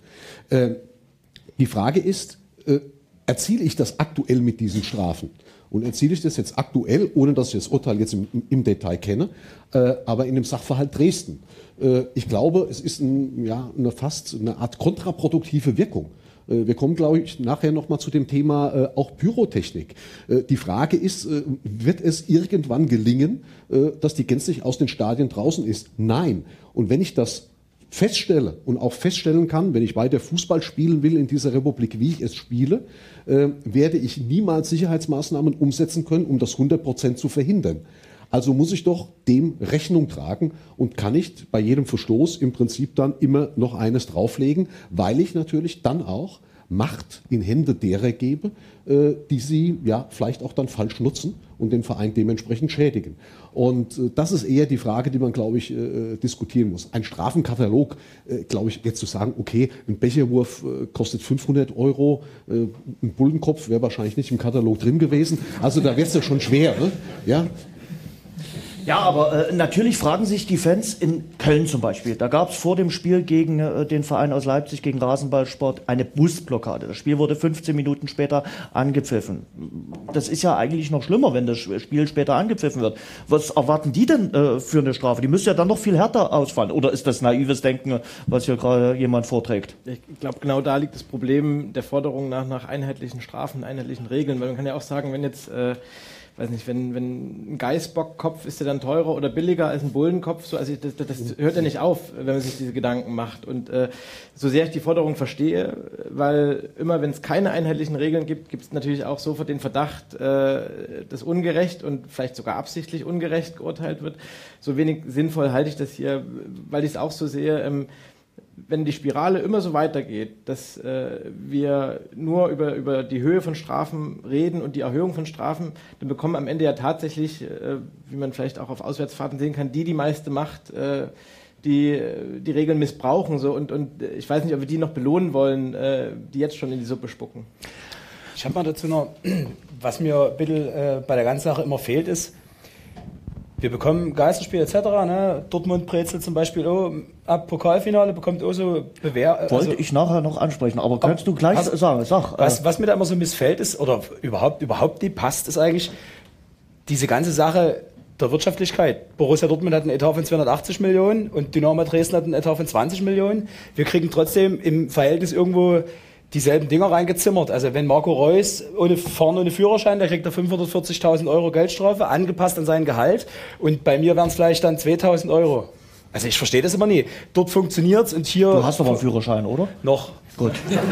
[SPEAKER 7] Die Frage ist, erziele ich das aktuell mit diesen Strafen? Und erziele ich das jetzt aktuell, ohne dass ich das Urteil jetzt im, im Detail kenne, äh, aber in dem Sachverhalt Dresden. Äh, ich glaube, es ist ein, ja, eine fast eine Art kontraproduktive Wirkung. Äh, wir kommen, glaube ich, nachher nochmal zu dem Thema äh, auch Pyrotechnik. Äh, die Frage ist, äh, wird es irgendwann gelingen, äh, dass die gänzlich aus den Stadien draußen ist? Nein. Und wenn ich das feststelle und auch feststellen kann, wenn ich weiter Fußball spielen will in dieser Republik, wie ich es spiele, äh, werde ich niemals Sicherheitsmaßnahmen umsetzen können, um das hundert Prozent zu verhindern. Also muss ich doch dem Rechnung tragen und kann nicht bei jedem Verstoß im Prinzip dann immer noch eines drauflegen, weil ich natürlich dann auch Macht in Hände derer gebe, äh, die sie ja vielleicht auch dann falsch nutzen und den Verein dementsprechend schädigen. Und äh, das ist eher die Frage, die man, glaube ich, äh, diskutieren muss. Ein Strafenkatalog, äh, glaube ich, jetzt zu sagen, okay, ein Becherwurf äh, kostet fünfhundert Euro, äh, ein Bullenkopf wäre wahrscheinlich nicht im Katalog drin gewesen. Also da wäre es ja schon schwer, ne? Ja.
[SPEAKER 1] Ja, aber äh, natürlich fragen sich die Fans in Köln zum Beispiel. Da gab es vor dem Spiel gegen äh, den Verein aus Leipzig, gegen Rasenballsport, eine Busblockade. Das Spiel wurde fünfzehn Minuten später angepfiffen. Das ist ja eigentlich noch schlimmer, wenn das Spiel später angepfiffen wird. Was erwarten die denn äh, für eine Strafe? Die müsste ja dann noch viel härter ausfallen. Oder ist das naives Denken, was hier gerade jemand vorträgt?
[SPEAKER 4] Ich glaube, genau da liegt das Problem der Forderung nach, nach einheitlichen Strafen, einheitlichen Regeln. Weil man kann ja auch sagen, wenn jetzt... Äh, weiß nicht, wenn, wenn ein Geißbockkopf ist der dann teurer oder billiger als ein Bullenkopf, so, also das, das hört ja nicht auf, wenn man sich diese Gedanken macht. Und äh, so sehr ich die Forderung verstehe, weil immer wenn es keine einheitlichen Regeln gibt, gibt es natürlich auch sofort den Verdacht, äh, dass ungerecht und vielleicht sogar absichtlich ungerecht geurteilt wird. So wenig sinnvoll halte ich das hier, weil ich es auch so sehe, ähm, wenn die Spirale immer so weitergeht, dass äh, wir nur über, über die Höhe von Strafen reden und die Erhöhung von Strafen, dann bekommen am Ende ja tatsächlich, äh, wie man vielleicht auch auf Auswärtsfahrten sehen kann, die die meiste Macht, äh, die die Regeln missbrauchen. So. Und, und ich weiß nicht, ob wir die noch belohnen wollen, äh, die jetzt schon in die Suppe spucken.
[SPEAKER 5] Ich habe mal dazu noch, was mir ein bisschen äh, bei der ganzen Sache immer fehlt, ist, wir bekommen Geisterspiel et cetera. Ne? Dortmund Brezel zum Beispiel auch ab Pokalfinale bekommt auch so Bewehr.
[SPEAKER 1] Wollte
[SPEAKER 5] also,
[SPEAKER 1] ich nachher noch ansprechen, aber kannst du gleich
[SPEAKER 5] was,
[SPEAKER 1] sagen? Sag.
[SPEAKER 5] Was, was mir da immer so missfällt ist, oder überhaupt, überhaupt nicht passt, ist eigentlich diese ganze Sache der Wirtschaftlichkeit. Borussia Dortmund hat einen Etat von zweihundertachtzig Millionen und Dynamo Dresden hat einen Etat von zwanzig Millionen. Wir kriegen trotzdem im Verhältnis irgendwo dieselben Dinger reingezimmert. Also wenn Marco Reus ohne, vorne ohne Führerschein, der kriegt er fünfhundertvierzigtausend Euro Geldstrafe, angepasst an sein Gehalt. Und bei mir wären es vielleicht dann zweitausend Euro. Also ich verstehe das immer nie. Dort funktioniert's und hier...
[SPEAKER 1] Du hast doch einen Führerschein, oder?
[SPEAKER 5] Noch.
[SPEAKER 1] Gut.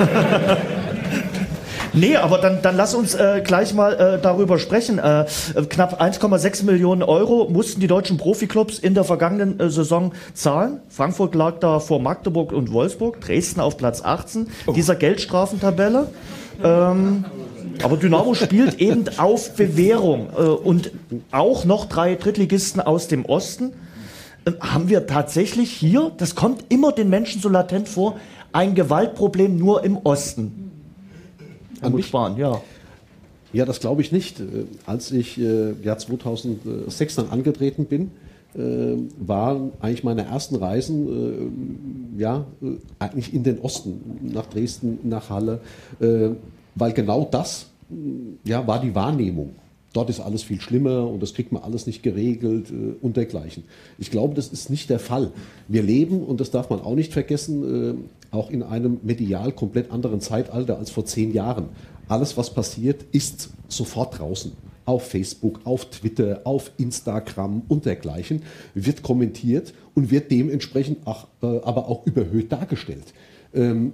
[SPEAKER 1] Nee, aber dann, dann lass uns äh, gleich mal äh, darüber sprechen. Äh, knapp eins Komma sechs Millionen Euro mussten die deutschen Profiklubs in der vergangenen äh, Saison zahlen. Frankfurt lag da vor Magdeburg und Wolfsburg, Dresden auf Platz achtzehn oh. dieser Geldstrafentabelle. Ähm, aber Dynamo spielt eben auf Bewährung äh, und auch noch drei Drittligisten aus dem Osten. Äh, haben wir tatsächlich hier, das kommt immer den Menschen so latent vor, ein Gewaltproblem nur im Osten?
[SPEAKER 7] An mich?
[SPEAKER 1] Sparen, ja.
[SPEAKER 7] Ja, das glaube ich nicht. Als ich äh, Jahr zweitausendsechs dann angetreten bin, äh, waren eigentlich meine ersten Reisen äh, ja, äh, eigentlich in den Osten, nach Dresden, nach Halle, äh, weil genau das äh, ja, war die Wahrnehmung. Dort ist alles viel schlimmer und das kriegt man alles nicht geregelt äh, und dergleichen. Ich glaube, das ist nicht der Fall. Wir leben, und das darf man auch nicht vergessen, äh, auch in einem medial komplett anderen Zeitalter als vor zehn Jahren. Alles, was passiert, ist sofort draußen. Auf Facebook, auf Twitter, auf Instagram und dergleichen wird kommentiert und wird dementsprechend auch, äh, aber auch überhöht dargestellt. Ähm,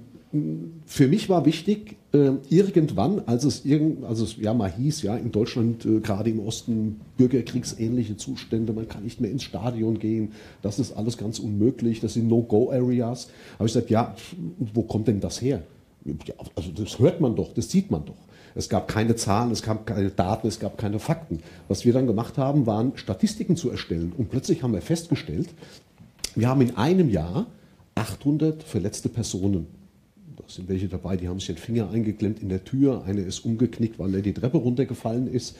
[SPEAKER 7] Für mich war wichtig, äh, irgendwann, als es, irgend, als es ja mal hieß, ja, in Deutschland, äh, gerade im Osten, bürgerkriegsähnliche Zustände, man kann nicht mehr ins Stadion gehen, das ist alles ganz unmöglich, das sind No-Go-Areas. Habe ich gesagt, ja, wo kommt denn das her? Ja, also das hört man doch, das sieht man doch. Es gab keine Zahlen, es gab keine Daten, es gab keine Fakten. Was wir dann gemacht haben, waren Statistiken zu erstellen. Und plötzlich haben wir festgestellt, wir haben in einem Jahr achthundert verletzte Personen. Da sind welche dabei, die haben sich den Finger eingeklemmt in der Tür. Einer ist umgeknickt, weil er die Treppe runtergefallen ist.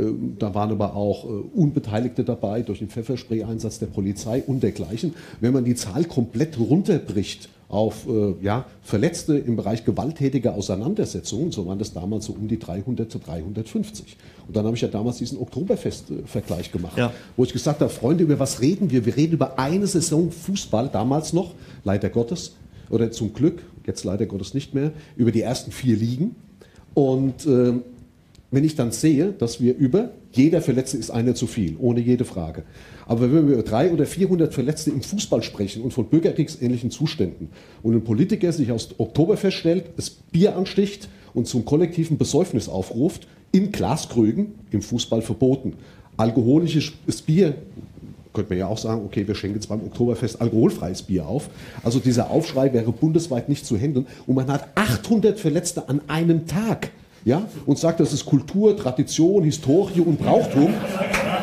[SPEAKER 7] Da waren aber auch Unbeteiligte dabei durch den Pfefferspray-Einsatz der Polizei und dergleichen. Wenn man die Zahl komplett runterbricht auf ja, Verletzte im Bereich gewalttätiger Auseinandersetzungen, so waren das damals so um die dreihundert zu dreihundertfünfzig. Und dann habe ich ja damals diesen Oktoberfest-Vergleich gemacht, ja. wo ich gesagt habe, Freunde, über was reden wir? Wir reden über eine Saison Fußball, damals noch, leider Gottes, oder zum Glück, jetzt leider Gottes nicht mehr, über die ersten vier Ligen. Und äh, wenn ich dann sehe, dass wir über, jeder Verletzte ist einer zu viel, ohne jede Frage. Aber wenn wir über dreihundert oder vierhundert Verletzte im Fußball sprechen und von bürgerkriegsähnlichen Zuständen und ein Politiker sich aus Oktoberfest stellt, das Bier ansticht und zum kollektiven Besäufnis aufruft, in Glaskrügen, im Fußball verboten. Alkoholisches Bier, könnte man ja auch sagen, okay, wir schenken jetzt beim Oktoberfest alkoholfreies Bier auf. Also dieser Aufschrei wäre bundesweit nicht zu handeln. Und man hat achthundert Verletzte an einem Tag. Ja? Und sagt, das ist Kultur, Tradition, Historie und Brauchtum.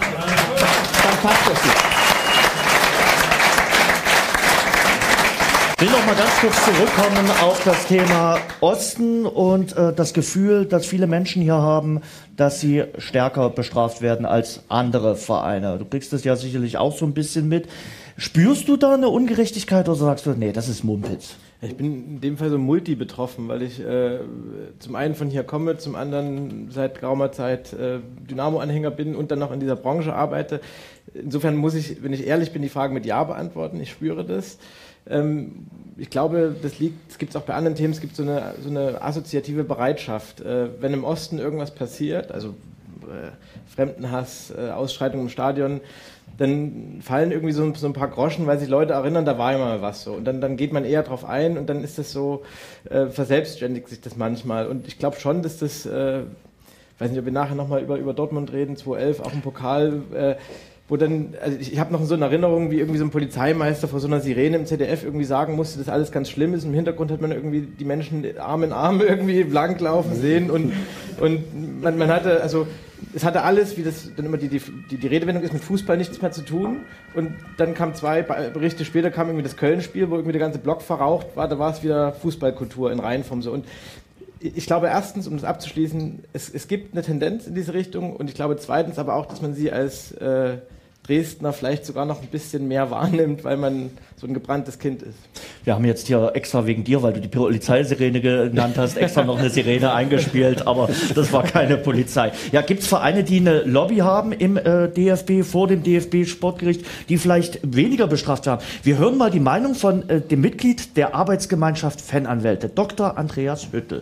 [SPEAKER 7] Dann passt das nicht.
[SPEAKER 1] Ich will noch mal ganz kurz zurückkommen auf das Thema Osten und äh, das Gefühl, dass viele Menschen hier haben, dass sie stärker bestraft werden als andere Vereine. Du kriegst das ja sicherlich auch so ein bisschen mit. Spürst du da eine Ungerechtigkeit oder sagst du, nee, das ist Mumpitz?
[SPEAKER 4] Ich bin in dem Fall so multi betroffen, weil ich äh, zum einen von hier komme, zum anderen seit geraumer Zeit äh, Dynamo-Anhänger bin und dann noch in dieser Branche arbeite. Insofern muss ich, wenn ich ehrlich bin, die Frage mit Ja beantworten. Ich spüre das. Ähm, ich glaube, das liegt, es gibt es auch bei anderen Themen, es gibt so eine, so eine assoziative Bereitschaft. Äh, wenn im Osten irgendwas passiert, also äh, Fremdenhass, äh, Ausschreitungen im Stadion, dann fallen irgendwie so, so ein paar Groschen, weil sich Leute erinnern, da war ja mal was so. Und dann, dann geht man eher drauf ein und dann ist das so, äh, verselbstständigt sich das manchmal. Und ich glaube schon, dass das, äh, weiß nicht, ob wir nachher nochmal über, über Dortmund reden, zweitausendelf, auch im Pokal, äh, wo dann, also ich, ich habe noch so eine Erinnerung, wie irgendwie so ein Polizeimeister vor so einer Sirene im Z D F irgendwie sagen musste, dass alles ganz schlimm ist. Im Hintergrund hat man irgendwie die Menschen Arm in Arm irgendwie langlaufen sehen und, und man, man hatte, also es hatte alles, wie das dann immer die, die, die Redewendung ist, mit Fußball nichts mehr zu tun. Und dann kam zwei Berichte später, kam irgendwie das Köln-Spiel, wo irgendwie der ganze Block verraucht war, da war es wieder Fußballkultur in Reihenform so. Und ich glaube erstens, um das abzuschließen, es, es gibt eine Tendenz in diese Richtung und ich glaube zweitens aber auch, dass man sie als äh, Dresdner vielleicht sogar noch ein bisschen mehr wahrnimmt, weil man so ein gebranntes Kind ist.
[SPEAKER 1] Wir haben jetzt hier extra wegen dir, weil du die Polizeisirene genannt hast, extra noch eine Sirene eingespielt, aber das war keine Polizei. Ja, gibt es Vereine, die eine Lobby haben im äh, D F B, vor dem D F B-Sportgericht, die vielleicht weniger bestraft haben? Wir hören mal die Meinung von äh, dem Mitglied der Arbeitsgemeinschaft Fananwälte, Doktor Andreas Hüttel.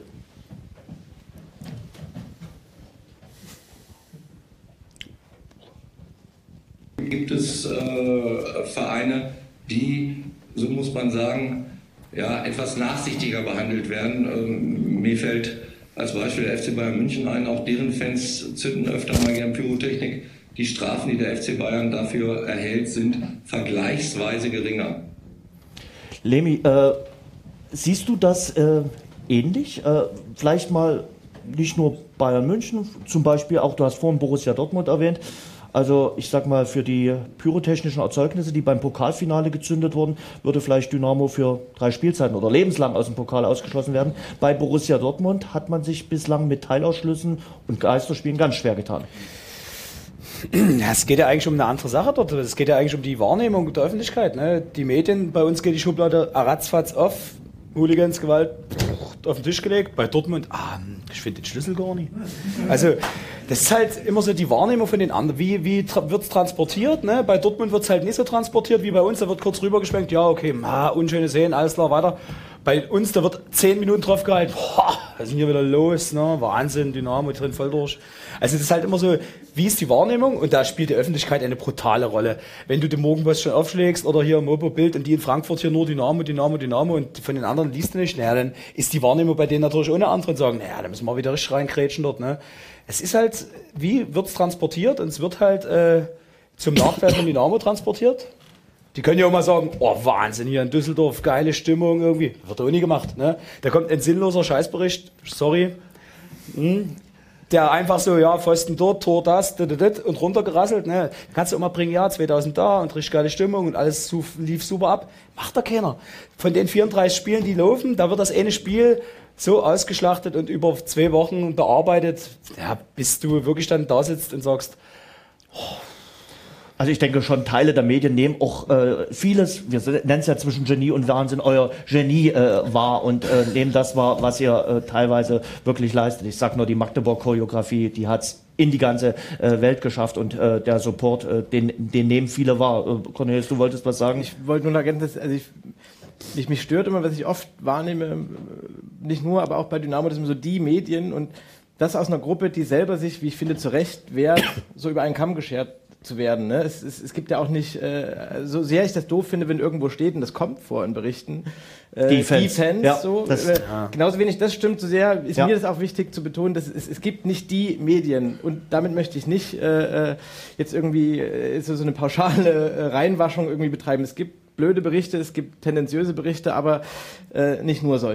[SPEAKER 10] Gibt es äh, Vereine, die, so muss man sagen, ja, etwas nachsichtiger behandelt werden. Ähm, mir fällt als Beispiel der F C Bayern München ein, auch deren Fans zünden öfter mal gern Pyrotechnik. Die Strafen, die der F C Bayern dafür erhält, sind vergleichsweise geringer.
[SPEAKER 1] Lemi, äh, siehst du das äh, ähnlich? Äh, vielleicht mal nicht nur Bayern München, zum Beispiel auch, du hast vorhin Borussia Dortmund erwähnt. Also ich sag mal, für die pyrotechnischen Erzeugnisse, die beim Pokalfinale gezündet wurden, würde vielleicht Dynamo für drei Spielzeiten oder lebenslang aus dem Pokal ausgeschlossen werden. Bei Borussia Dortmund hat man sich bislang mit Teilausschlüssen und Geisterspielen ganz schwer getan.
[SPEAKER 5] Ja, es geht ja eigentlich um eine andere Sache dort. Es geht ja eigentlich um die Wahrnehmung der Öffentlichkeit. Ne? Die Medien, bei uns geht die Schublade ratzfatz auf. Hooligans, Gewalt auf den Tisch gelegt. Bei Dortmund, ah, ich finde den Schlüssel gar nicht. Also das ist halt immer so die Wahrnehmung von den anderen. Wie, wie tra- wird es transportiert? Ne? Bei Dortmund wird es halt nicht so transportiert wie bei uns. Da wird kurz rübergeschwenkt, ja okay, ah, unschöne Szenen, alles klar, weiter. Bei uns, da wird zehn Minuten drauf gehalten, boah, was ist denn hier wieder los? Ne? Wahnsinn, Dynamo drin voll durch. Also das ist halt immer so, wie ist die Wahrnehmung? Und da spielt die Öffentlichkeit eine brutale Rolle. Wenn du den Morgenpost schon aufschlägst oder hier im Mopo-Bild und die in Frankfurt hier nur Dynamo, Dynamo, Dynamo und von den anderen liest du nicht, naja, dann ist die Wahrnehmung bei denen natürlich ohne andere und sagen, naja, da müssen wir wieder richtig reinkrätschen dort. Ne? Es ist halt, wie wird es transportiert? Und es wird halt äh, zum Nachteil von Dynamo transportiert. Die können ja auch mal sagen, oh Wahnsinn, hier in Düsseldorf, geile Stimmung irgendwie. Wird auch nie gemacht. Ne? Da kommt ein sinnloser Scheißbericht, sorry, hm, der einfach so, ja, Pfosten dort, Tor das, dit, dit, dit, und runtergerasselt. Ne? Kannst du auch mal bringen, ja, zweitausend da und richtig geile Stimmung und alles su- lief super ab. Macht da keiner. Von den vierunddreißig Spielen, die laufen, da wird das eine Spiel so ausgeschlachtet und über zwei Wochen bearbeitet, ja, bis du wirklich dann da sitzt und sagst, oh,
[SPEAKER 1] Also ich denke schon, Teile der Medien nehmen auch äh, vieles, wir nennen es ja zwischen Genie und Wahnsinn, euer Genie äh, wahr und äh, nehmen das wahr, was ihr äh, teilweise wirklich leistet. Ich sag nur, die Magdeburg-Choreografie, die hat's in die ganze äh, Welt geschafft und äh, der Support, äh, den, den nehmen viele wahr. Äh, Cornelius, du wolltest was sagen?
[SPEAKER 4] Ich wollte nur noch ergänzen, dass, also ich, ich, mich stört immer, was ich oft wahrnehme, nicht nur, aber auch bei Dynamo, das sind so die Medien und das aus einer Gruppe, die selber sich, wie ich finde, zu Recht wehrt, so über einen Kamm geschert zu werden. Ne? Es, es, es gibt ja auch nicht, äh, so sehr ich das doof finde, wenn irgendwo steht, und das kommt vor in Berichten, äh,
[SPEAKER 1] die Fans,
[SPEAKER 4] die Fans
[SPEAKER 1] ja,
[SPEAKER 4] so,
[SPEAKER 1] das,
[SPEAKER 4] äh,
[SPEAKER 1] ja.
[SPEAKER 4] genauso wenig das stimmt, so sehr ist
[SPEAKER 1] ja.
[SPEAKER 4] mir das auch wichtig zu betonen, dass es, es gibt nicht die Medien und damit möchte ich nicht äh, jetzt irgendwie äh, so, so eine pauschale äh, Reinwaschung irgendwie betreiben. Es gibt blöde Berichte, es gibt tendenziöse Berichte, aber äh, nicht nur solche.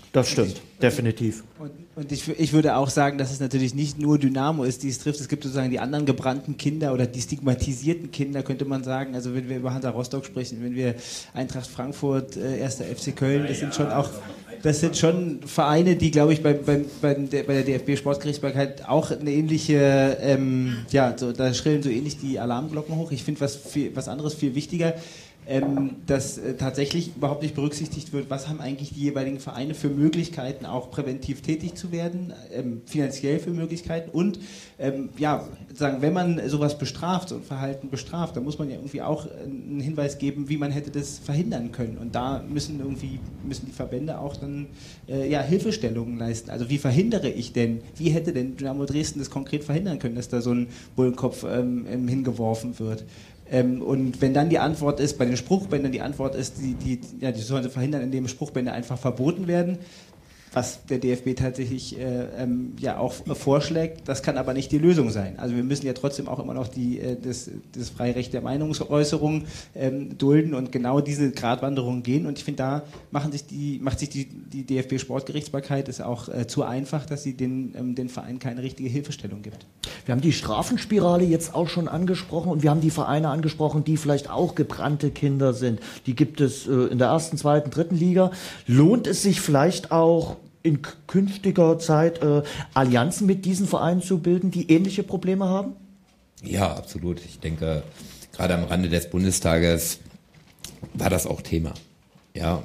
[SPEAKER 1] Das stimmt, definitiv.
[SPEAKER 6] Und, und ich, ich würde auch sagen, dass es natürlich nicht nur Dynamo ist, die es trifft. Es gibt sozusagen die anderen gebrannten Kinder oder die stigmatisierten Kinder, könnte man sagen. Also wenn wir über Hansa Rostock sprechen, wenn wir Eintracht Frankfurt, äh, erster F C Köln, das sind schon auch, das sind schon Vereine, die, glaube ich, bei, bei, bei, der, bei der D F B-Sportgerichtsbarkeit auch eine ähnliche, ähm, ja, so, da schrillen so ähnlich die Alarmglocken hoch. Ich finde was, viel, was anderes viel wichtiger. Ähm, dass äh, tatsächlich überhaupt nicht berücksichtigt wird, was haben eigentlich die jeweiligen Vereine für Möglichkeiten, auch präventiv tätig zu werden, ähm, finanziell für Möglichkeiten und ähm, ja, sagen, wenn man sowas bestraft, so ein Verhalten bestraft, dann muss man ja irgendwie auch einen Hinweis geben, wie man hätte das verhindern können und da müssen irgendwie, müssen die Verbände auch dann äh, ja, Hilfestellungen leisten. Also wie verhindere ich denn, wie hätte denn Dynamo Dresden das konkret verhindern können, dass da so ein Bullenkopf ähm, hingeworfen wird? Ähm, und wenn dann die Antwort ist, bei den Spruchbändern die Antwort ist, die, die, ja, die sollen sie verhindern, indem Spruchbänder einfach verboten werden, was der D F B tatsächlich äh, ähm, ja auch vorschlägt, das kann aber nicht die Lösung sein. Also wir müssen ja trotzdem auch immer noch die, äh, das, das freie Recht der Meinungsäußerung ähm, dulden und genau diese Gratwanderung gehen und ich finde, da machen sich die, macht sich die, die D F B-Sportgerichtsbarkeit ist auch äh, zu einfach, dass sie den, ähm, den Verein keine richtige Hilfestellung gibt.
[SPEAKER 1] Wir haben die Strafenspirale jetzt auch schon angesprochen und wir haben die Vereine angesprochen, die vielleicht auch gebrannte Kinder sind. Die gibt es äh, in der ersten, zweiten, dritten Liga. Lohnt es sich vielleicht auch in künftiger Zeit äh, Allianzen mit diesen Vereinen zu bilden, die ähnliche Probleme haben?
[SPEAKER 3] Ja, absolut. Ich denke, gerade am Rande des Bundestages war das auch Thema. Ja,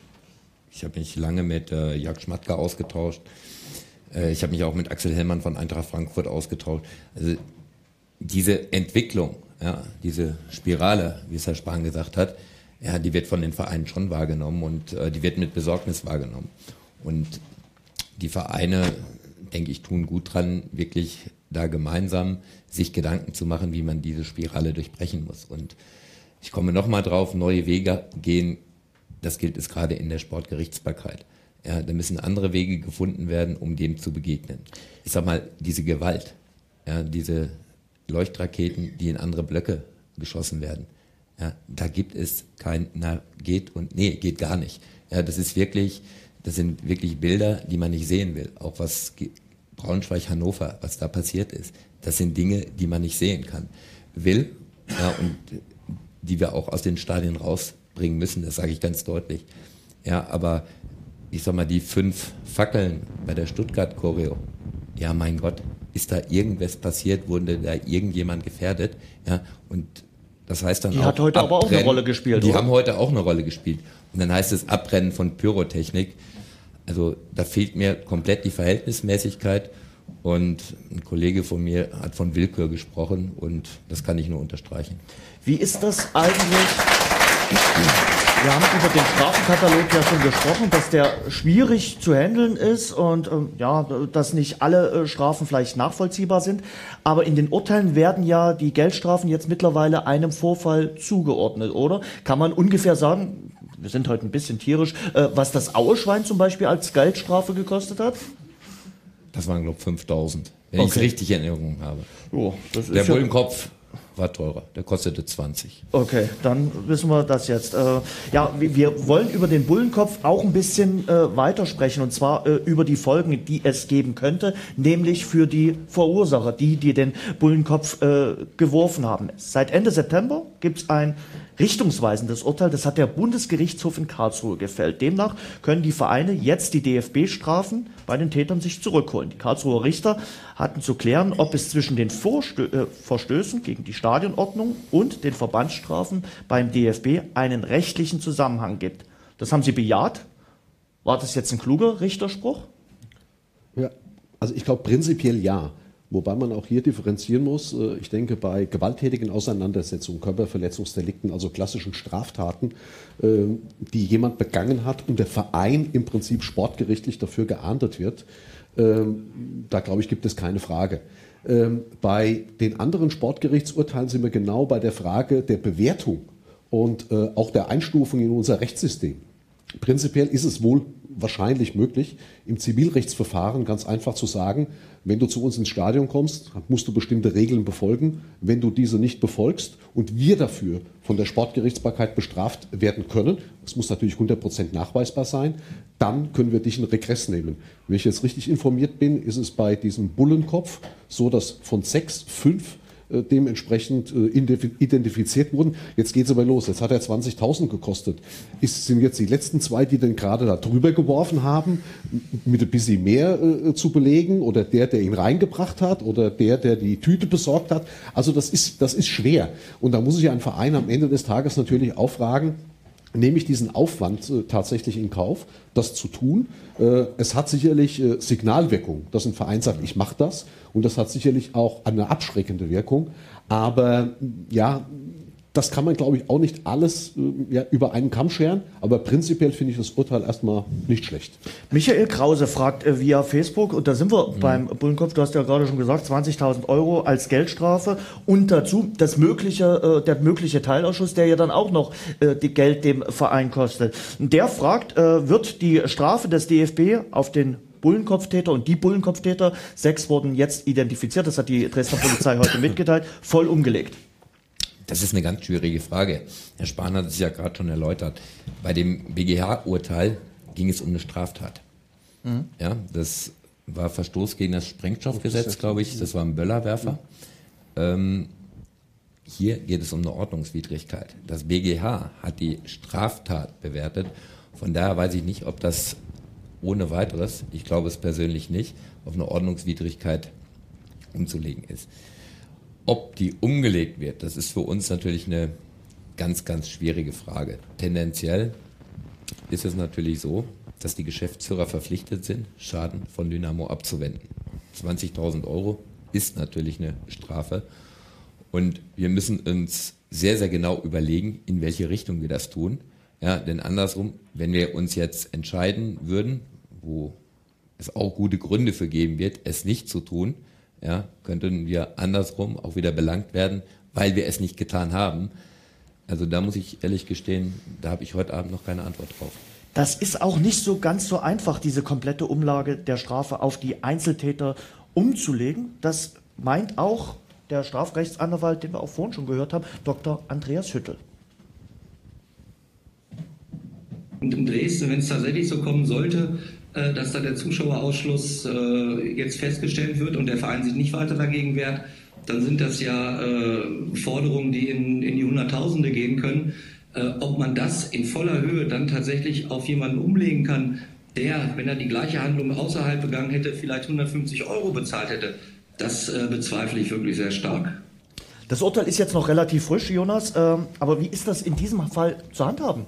[SPEAKER 3] ich habe mich lange mit äh, Jörg Schmatke ausgetauscht. Äh, ich habe mich auch mit Axel Hellmann von Eintracht Frankfurt ausgetauscht. Also diese Entwicklung, ja, diese Spirale, wie es Herr Spahn gesagt hat, ja, die wird von den Vereinen schon wahrgenommen und äh, die wird mit Besorgnis wahrgenommen. Und die Vereine, denke ich, tun gut dran, wirklich da gemeinsam sich Gedanken zu machen, wie man diese Spirale durchbrechen muss. Und ich komme nochmal drauf, neue Wege gehen, das gilt es gerade in der Sportgerichtsbarkeit. Ja, da müssen andere Wege gefunden werden, um dem zu begegnen. Ich sag mal, diese Gewalt, ja, diese Leuchtraketen, die in andere Blöcke geschossen werden, ja, da gibt es kein, na, geht und, nee, geht gar nicht. Ja, das ist wirklich, das sind wirklich Bilder, die man nicht sehen will. Auch was Braunschweig, Hannover, was da passiert ist, das sind Dinge, die man nicht sehen kann. Will, ja, und die wir auch aus den Stadien rausbringen müssen, das sage ich ganz deutlich. Ja, aber ich sag mal, die fünf Fackeln bei der Stuttgart-Choreo, ja, mein Gott, ist da irgendwas passiert, wurde da irgendjemand gefährdet, ja, und das heißt dann
[SPEAKER 1] die
[SPEAKER 3] auch...
[SPEAKER 1] Die hat heute aber auch eine Rolle gespielt,
[SPEAKER 3] Die
[SPEAKER 1] oder?
[SPEAKER 3] haben heute auch eine Rolle gespielt. Und dann heißt es Abbrennen von Pyrotechnik. Also da fehlt mir komplett die Verhältnismäßigkeit und ein Kollege von mir hat von Willkür gesprochen und das kann ich nur unterstreichen.
[SPEAKER 1] Wie ist das eigentlich? Wir haben über den Strafenkatalog ja schon gesprochen, dass der schwierig zu handeln ist und ähm, ja, dass nicht alle äh, Strafen vielleicht nachvollziehbar sind. Aber in den Urteilen werden ja die Geldstrafen jetzt mittlerweile einem Vorfall zugeordnet, oder? Kann man ungefähr sagen, wir sind heute ein bisschen tierisch, äh, was das Auerschwein zum Beispiel als Geldstrafe gekostet hat?
[SPEAKER 3] Das waren, glaube ich, fünftausend, wenn
[SPEAKER 1] Okay.
[SPEAKER 3] ich es richtig in Erinnerung habe.
[SPEAKER 1] Oh, das ist
[SPEAKER 3] Der
[SPEAKER 1] ja-
[SPEAKER 3] Bullenkopf war teurer, der kostete zwanzig.
[SPEAKER 1] Okay, dann wissen wir das jetzt. Äh, ja, wir, wir wollen über den Bullenkopf auch ein bisschen äh, weitersprechen und zwar äh, über die Folgen, die es geben könnte, nämlich für die Verursacher, die, die den Bullenkopf äh, geworfen haben. Seit Ende September gibt es ein richtungsweisendes Urteil, das hat der Bundesgerichtshof in Karlsruhe gefällt. Demnach können die Vereine jetzt die D F B-Strafen bei den Tätern sich zurückholen. Die Karlsruher Richter hatten zu klären, ob es zwischen den Vorstö äh, Verstößen gegen die Stadionordnung und den Verbandsstrafen beim D F B einen rechtlichen Zusammenhang gibt. Das haben sie bejaht. War das jetzt ein kluger Richterspruch?
[SPEAKER 7] Ja, also ich glaube prinzipiell ja. Wobei man auch hier differenzieren muss. Äh, Ich denke, bei gewalttätigen Auseinandersetzungen, Körperverletzungsdelikten, also klassischen Straftaten, äh, die jemand begangen hat und der Verein im Prinzip sportgerichtlich dafür geahndet wird, ähm, da glaube ich, gibt es keine Frage. Ähm, Bei den anderen Sportgerichtsurteilen sind wir genau bei der Frage der Bewertung und äh, auch der Einstufung in unser Rechtssystem. Prinzipiell ist es wohl wahrscheinlich möglich, im Zivilrechtsverfahren ganz einfach zu sagen, wenn du zu uns ins Stadion kommst, musst du bestimmte Regeln befolgen. Wenn du diese nicht befolgst und wir dafür von der Sportgerichtsbarkeit bestraft werden können, das muss natürlich hundert Prozent nachweisbar sein, dann können wir dich in Regress nehmen. Wenn ich jetzt richtig informiert bin, ist es bei diesem Bullenkopf so, dass von sechs, fünf äh, dementsprechend äh, identifiziert wurden. Jetzt geht es aber los. Jetzt hat er zwanzigtausend gekostet. Ist, sind jetzt die letzten zwei, die den gerade da drüber geworfen haben, mit ein bisschen mehr äh, zu belegen, oder der, der ihn reingebracht hat, oder der, der die Tüte besorgt hat. Also das ist, das ist schwer. Und da muss sich ein Verein am Ende des Tages natürlich auch fragen, nehme ich diesen Aufwand äh, tatsächlich in Kauf, das zu tun? Äh, es hat sicherlich äh, Signalwirkung, dass ein Verein sagt, ich mache das, und das hat sicherlich auch eine abschreckende Wirkung. Aber ja, das kann man, glaube ich, auch nicht alles äh, ja, über einen Kamm scheren, aber prinzipiell finde ich das Urteil erstmal nicht schlecht.
[SPEAKER 1] Michael Krause fragt äh, via Facebook, und da sind wir mhm. beim Bullenkopf, du hast ja gerade schon gesagt, zwanzigtausend Euro als Geldstrafe und dazu das mögliche, äh, der mögliche Teilausschuss, der ja dann auch noch äh, die Geld dem Verein kostet. Der fragt, äh, wird die Strafe des D F B auf den Bullenkopftäter und die Bullenkopftäter, sechs wurden jetzt identifiziert, das hat die Dresdner Polizei heute mitgeteilt, voll umgelegt?
[SPEAKER 3] Das ist eine ganz schwierige Frage. Herr Spahn hat es ja gerade schon erläutert. Bei dem B G H-Urteil ging es um eine Straftat. Mhm. Ja, das war Verstoß gegen das Sprengstoffgesetz, glaube ich. Das war ein Böllerwerfer. Mhm. Ähm, hier geht es um eine Ordnungswidrigkeit. Das B G H hat die Straftat bewertet. Von daher weiß ich nicht, ob das ohne weiteres, ich glaube es persönlich nicht, auf eine Ordnungswidrigkeit umzulegen ist. Ob die umgelegt wird, das ist für uns natürlich eine ganz, ganz schwierige Frage. Tendenziell ist es natürlich so, dass die Geschäftsführer verpflichtet sind, Schaden von Dynamo abzuwenden. zwanzigtausend Euro ist natürlich eine Strafe, und wir müssen uns sehr, sehr genau überlegen, in welche Richtung wir das tun. Ja, denn andersrum, wenn wir uns jetzt entscheiden würden, wo es auch gute Gründe für geben wird, es nicht zu tun, ja, könnten wir andersrum auch wieder belangt werden, weil wir es nicht getan haben. Also da muss ich ehrlich gestehen, da habe ich heute Abend noch keine Antwort drauf.
[SPEAKER 1] Das ist auch nicht so ganz so einfach, diese komplette Umlage der Strafe auf die Einzeltäter umzulegen. Das meint auch der Strafrechtsanwalt, den wir auch vorhin schon gehört haben, Doktor Andreas Hüttel.
[SPEAKER 10] Und in Dresden, wenn es tatsächlich so kommen sollte, äh, dass da der Zuschauerausschluss äh, jetzt festgestellt wird und der Verein sich nicht weiter dagegen wehrt, dann sind das ja äh, Forderungen, die in, in die Hunderttausende gehen können. Äh, ob man das in voller Höhe dann tatsächlich auf jemanden umlegen kann, der, wenn er die gleiche Handlung außerhalb begangen hätte, vielleicht hundertfünfzig Euro bezahlt hätte, das äh, bezweifle ich wirklich sehr stark.
[SPEAKER 1] Das Urteil ist jetzt noch relativ frisch, Jonas, äh, aber wie ist das in diesem Fall zu handhaben?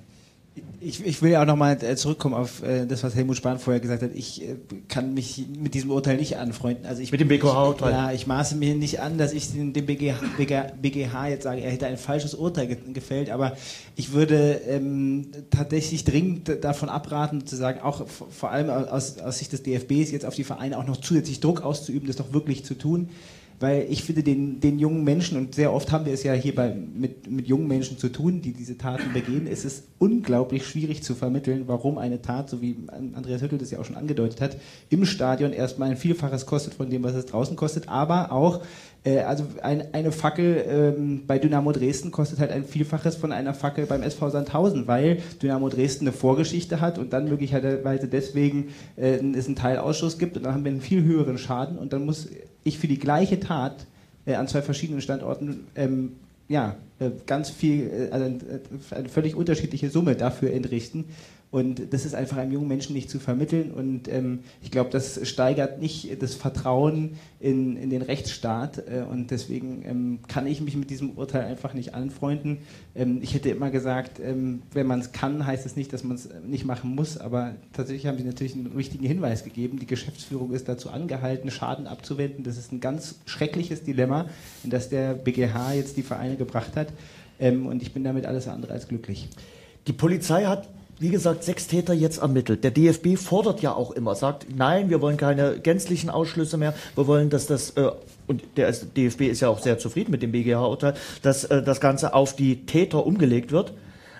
[SPEAKER 6] Ich, ich will ja auch nochmal zurückkommen auf äh, das, was Helmut Spahn vorher gesagt hat. Ich äh, kann mich mit diesem Urteil nicht anfreunden. Also ich,
[SPEAKER 1] mit dem B G H-Urteil?
[SPEAKER 6] Ja, ich maße mir nicht an, dass ich dem B G H, B G H jetzt sage, er hätte ein falsches Urteil ge gefällt. Aber ich würde ähm, tatsächlich dringend davon abraten, zu sagen, auch vor allem aus, aus Sicht des D F Bs, jetzt auf die Vereine auch noch zusätzlich Druck auszuüben, das doch wirklich zu tun. Weil ich finde, den, den jungen Menschen, und sehr oft haben wir es ja hier bei, mit, mit jungen Menschen zu tun, die diese Taten begehen, ist es unglaublich schwierig zu vermitteln, warum eine Tat, so wie Andreas Hüttel das ja auch schon angedeutet hat, im Stadion erstmal ein Vielfaches kostet von dem, was es draußen kostet, aber auch, äh, also ein, eine Fackel ähm, bei Dynamo Dresden kostet halt ein Vielfaches von einer Fackel beim S V Sandhausen, weil Dynamo Dresden eine Vorgeschichte hat und dann möglicherweise deswegen äh, es einen Teilausschuss gibt und dann haben wir einen viel höheren Schaden und dann muss ich für die gleiche Tat äh, an zwei verschiedenen Standorten ähm, ja, äh, ganz viel, äh, also eine völlig unterschiedliche Summe dafür entrichten. Und das ist einfach einem jungen Menschen nicht zu vermitteln. Und ähm, ich glaube, das steigert nicht das Vertrauen in, in den Rechtsstaat. Äh, und deswegen ähm, kann ich mich mit diesem Urteil einfach nicht anfreunden. Ähm, ich hätte immer gesagt, ähm, wenn man es kann, heißt es nicht, dass man es nicht machen muss. Aber tatsächlich haben Sie natürlich einen richtigen Hinweis gegeben. Die Geschäftsführung ist dazu angehalten, Schaden abzuwenden. Das ist ein ganz schreckliches Dilemma, in das der B G H jetzt die Vereine gebracht hat. Ähm, und ich bin damit alles andere als glücklich.
[SPEAKER 1] Die Polizei hat, wie gesagt, sechs Täter jetzt ermittelt. Der D F B fordert ja auch immer, sagt, nein, wir wollen keine gänzlichen Ausschlüsse mehr, wir wollen, dass das, äh, und der D F B ist ja auch sehr zufrieden mit dem B G H-Urteil, dass äh, das Ganze auf die Täter umgelegt wird.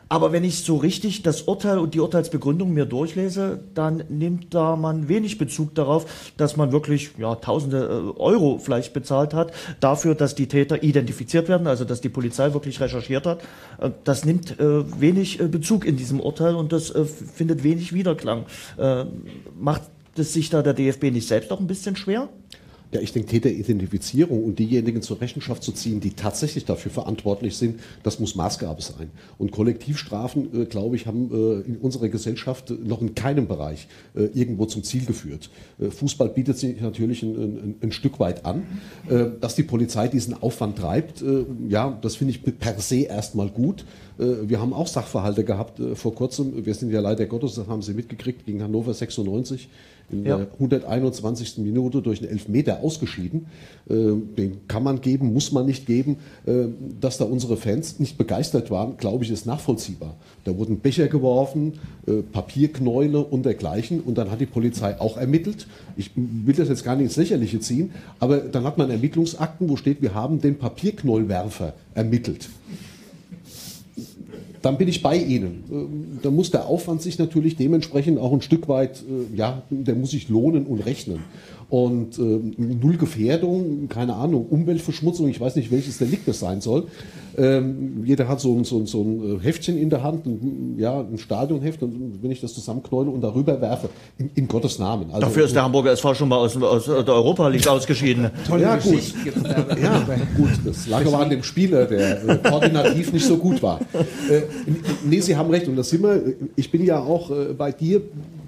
[SPEAKER 1] Aber wenn ich so richtig das Urteil und die Urteilsbegründung mir durchlese, dann nimmt da man wenig Bezug darauf, dass man wirklich ja, tausende Euro vielleicht bezahlt hat, dafür, dass die Täter identifiziert werden, also dass die Polizei wirklich recherchiert hat. Das nimmt äh, wenig äh, Bezug in diesem Urteil und das äh, findet wenig Widerklang. Äh, macht es sich da der D F B nicht selbst auch ein bisschen schwer?
[SPEAKER 7] Ja, ich denke, Täteridentifizierung und diejenigen zur Rechenschaft zu ziehen, die tatsächlich dafür verantwortlich sind, das muss Maßgabe sein. Und Kollektivstrafen, äh, glaube ich, haben äh, in unserer Gesellschaft noch in keinem Bereich äh, irgendwo zum Ziel geführt. Äh, Fußball bietet sich natürlich ein, ein, ein Stück weit an. Äh, dass die Polizei diesen Aufwand treibt, äh, ja, das finde ich per se erstmal gut. Äh, wir haben auch Sachverhalte gehabt äh, vor kurzem. Wir sind ja leider Gottes, das haben Sie mitgekriegt, gegen Hannover sechsundneunzig. In ja. der hunderteinundzwanzigsten Minute durch einen Elfmeter ausgeschieden. Den kann man geben, muss man nicht geben. Dass da unsere Fans nicht begeistert waren, glaube ich, ist nachvollziehbar. Da wurden Becher geworfen, Papierknäule und dergleichen. Und dann hat die Polizei auch ermittelt. Ich will das jetzt gar nicht ins Lächerliche ziehen, aber dann hat man Ermittlungsakten, wo steht, wir haben den Papierknäuelwerfer ermittelt. Dann bin ich bei Ihnen. Da muss der Aufwand sich natürlich dementsprechend auch ein Stück weit, ja, der muss sich lohnen und rechnen. Und äh, Null Gefährdung, keine Ahnung, Umweltverschmutzung, ich weiß nicht, welches Delikt das sein soll. Ähm, jeder hat so ein, so, ein, so ein Heftchen in der Hand, ein, ja, ein Stadionheft, und wenn ich das zusammenknäule und darüber werfe, in, in Gottes Namen. Also,
[SPEAKER 1] dafür ist der Hamburger S V schon mal aus, aus der Europa League ausgeschieden.
[SPEAKER 7] Tolle ja, gut. Ja, gut, das lag aber an dem Spieler, der äh, koordinativ nicht so gut war. Äh, nee, Sie haben recht, und das sind wir, ich bin ja auch äh, bei dir,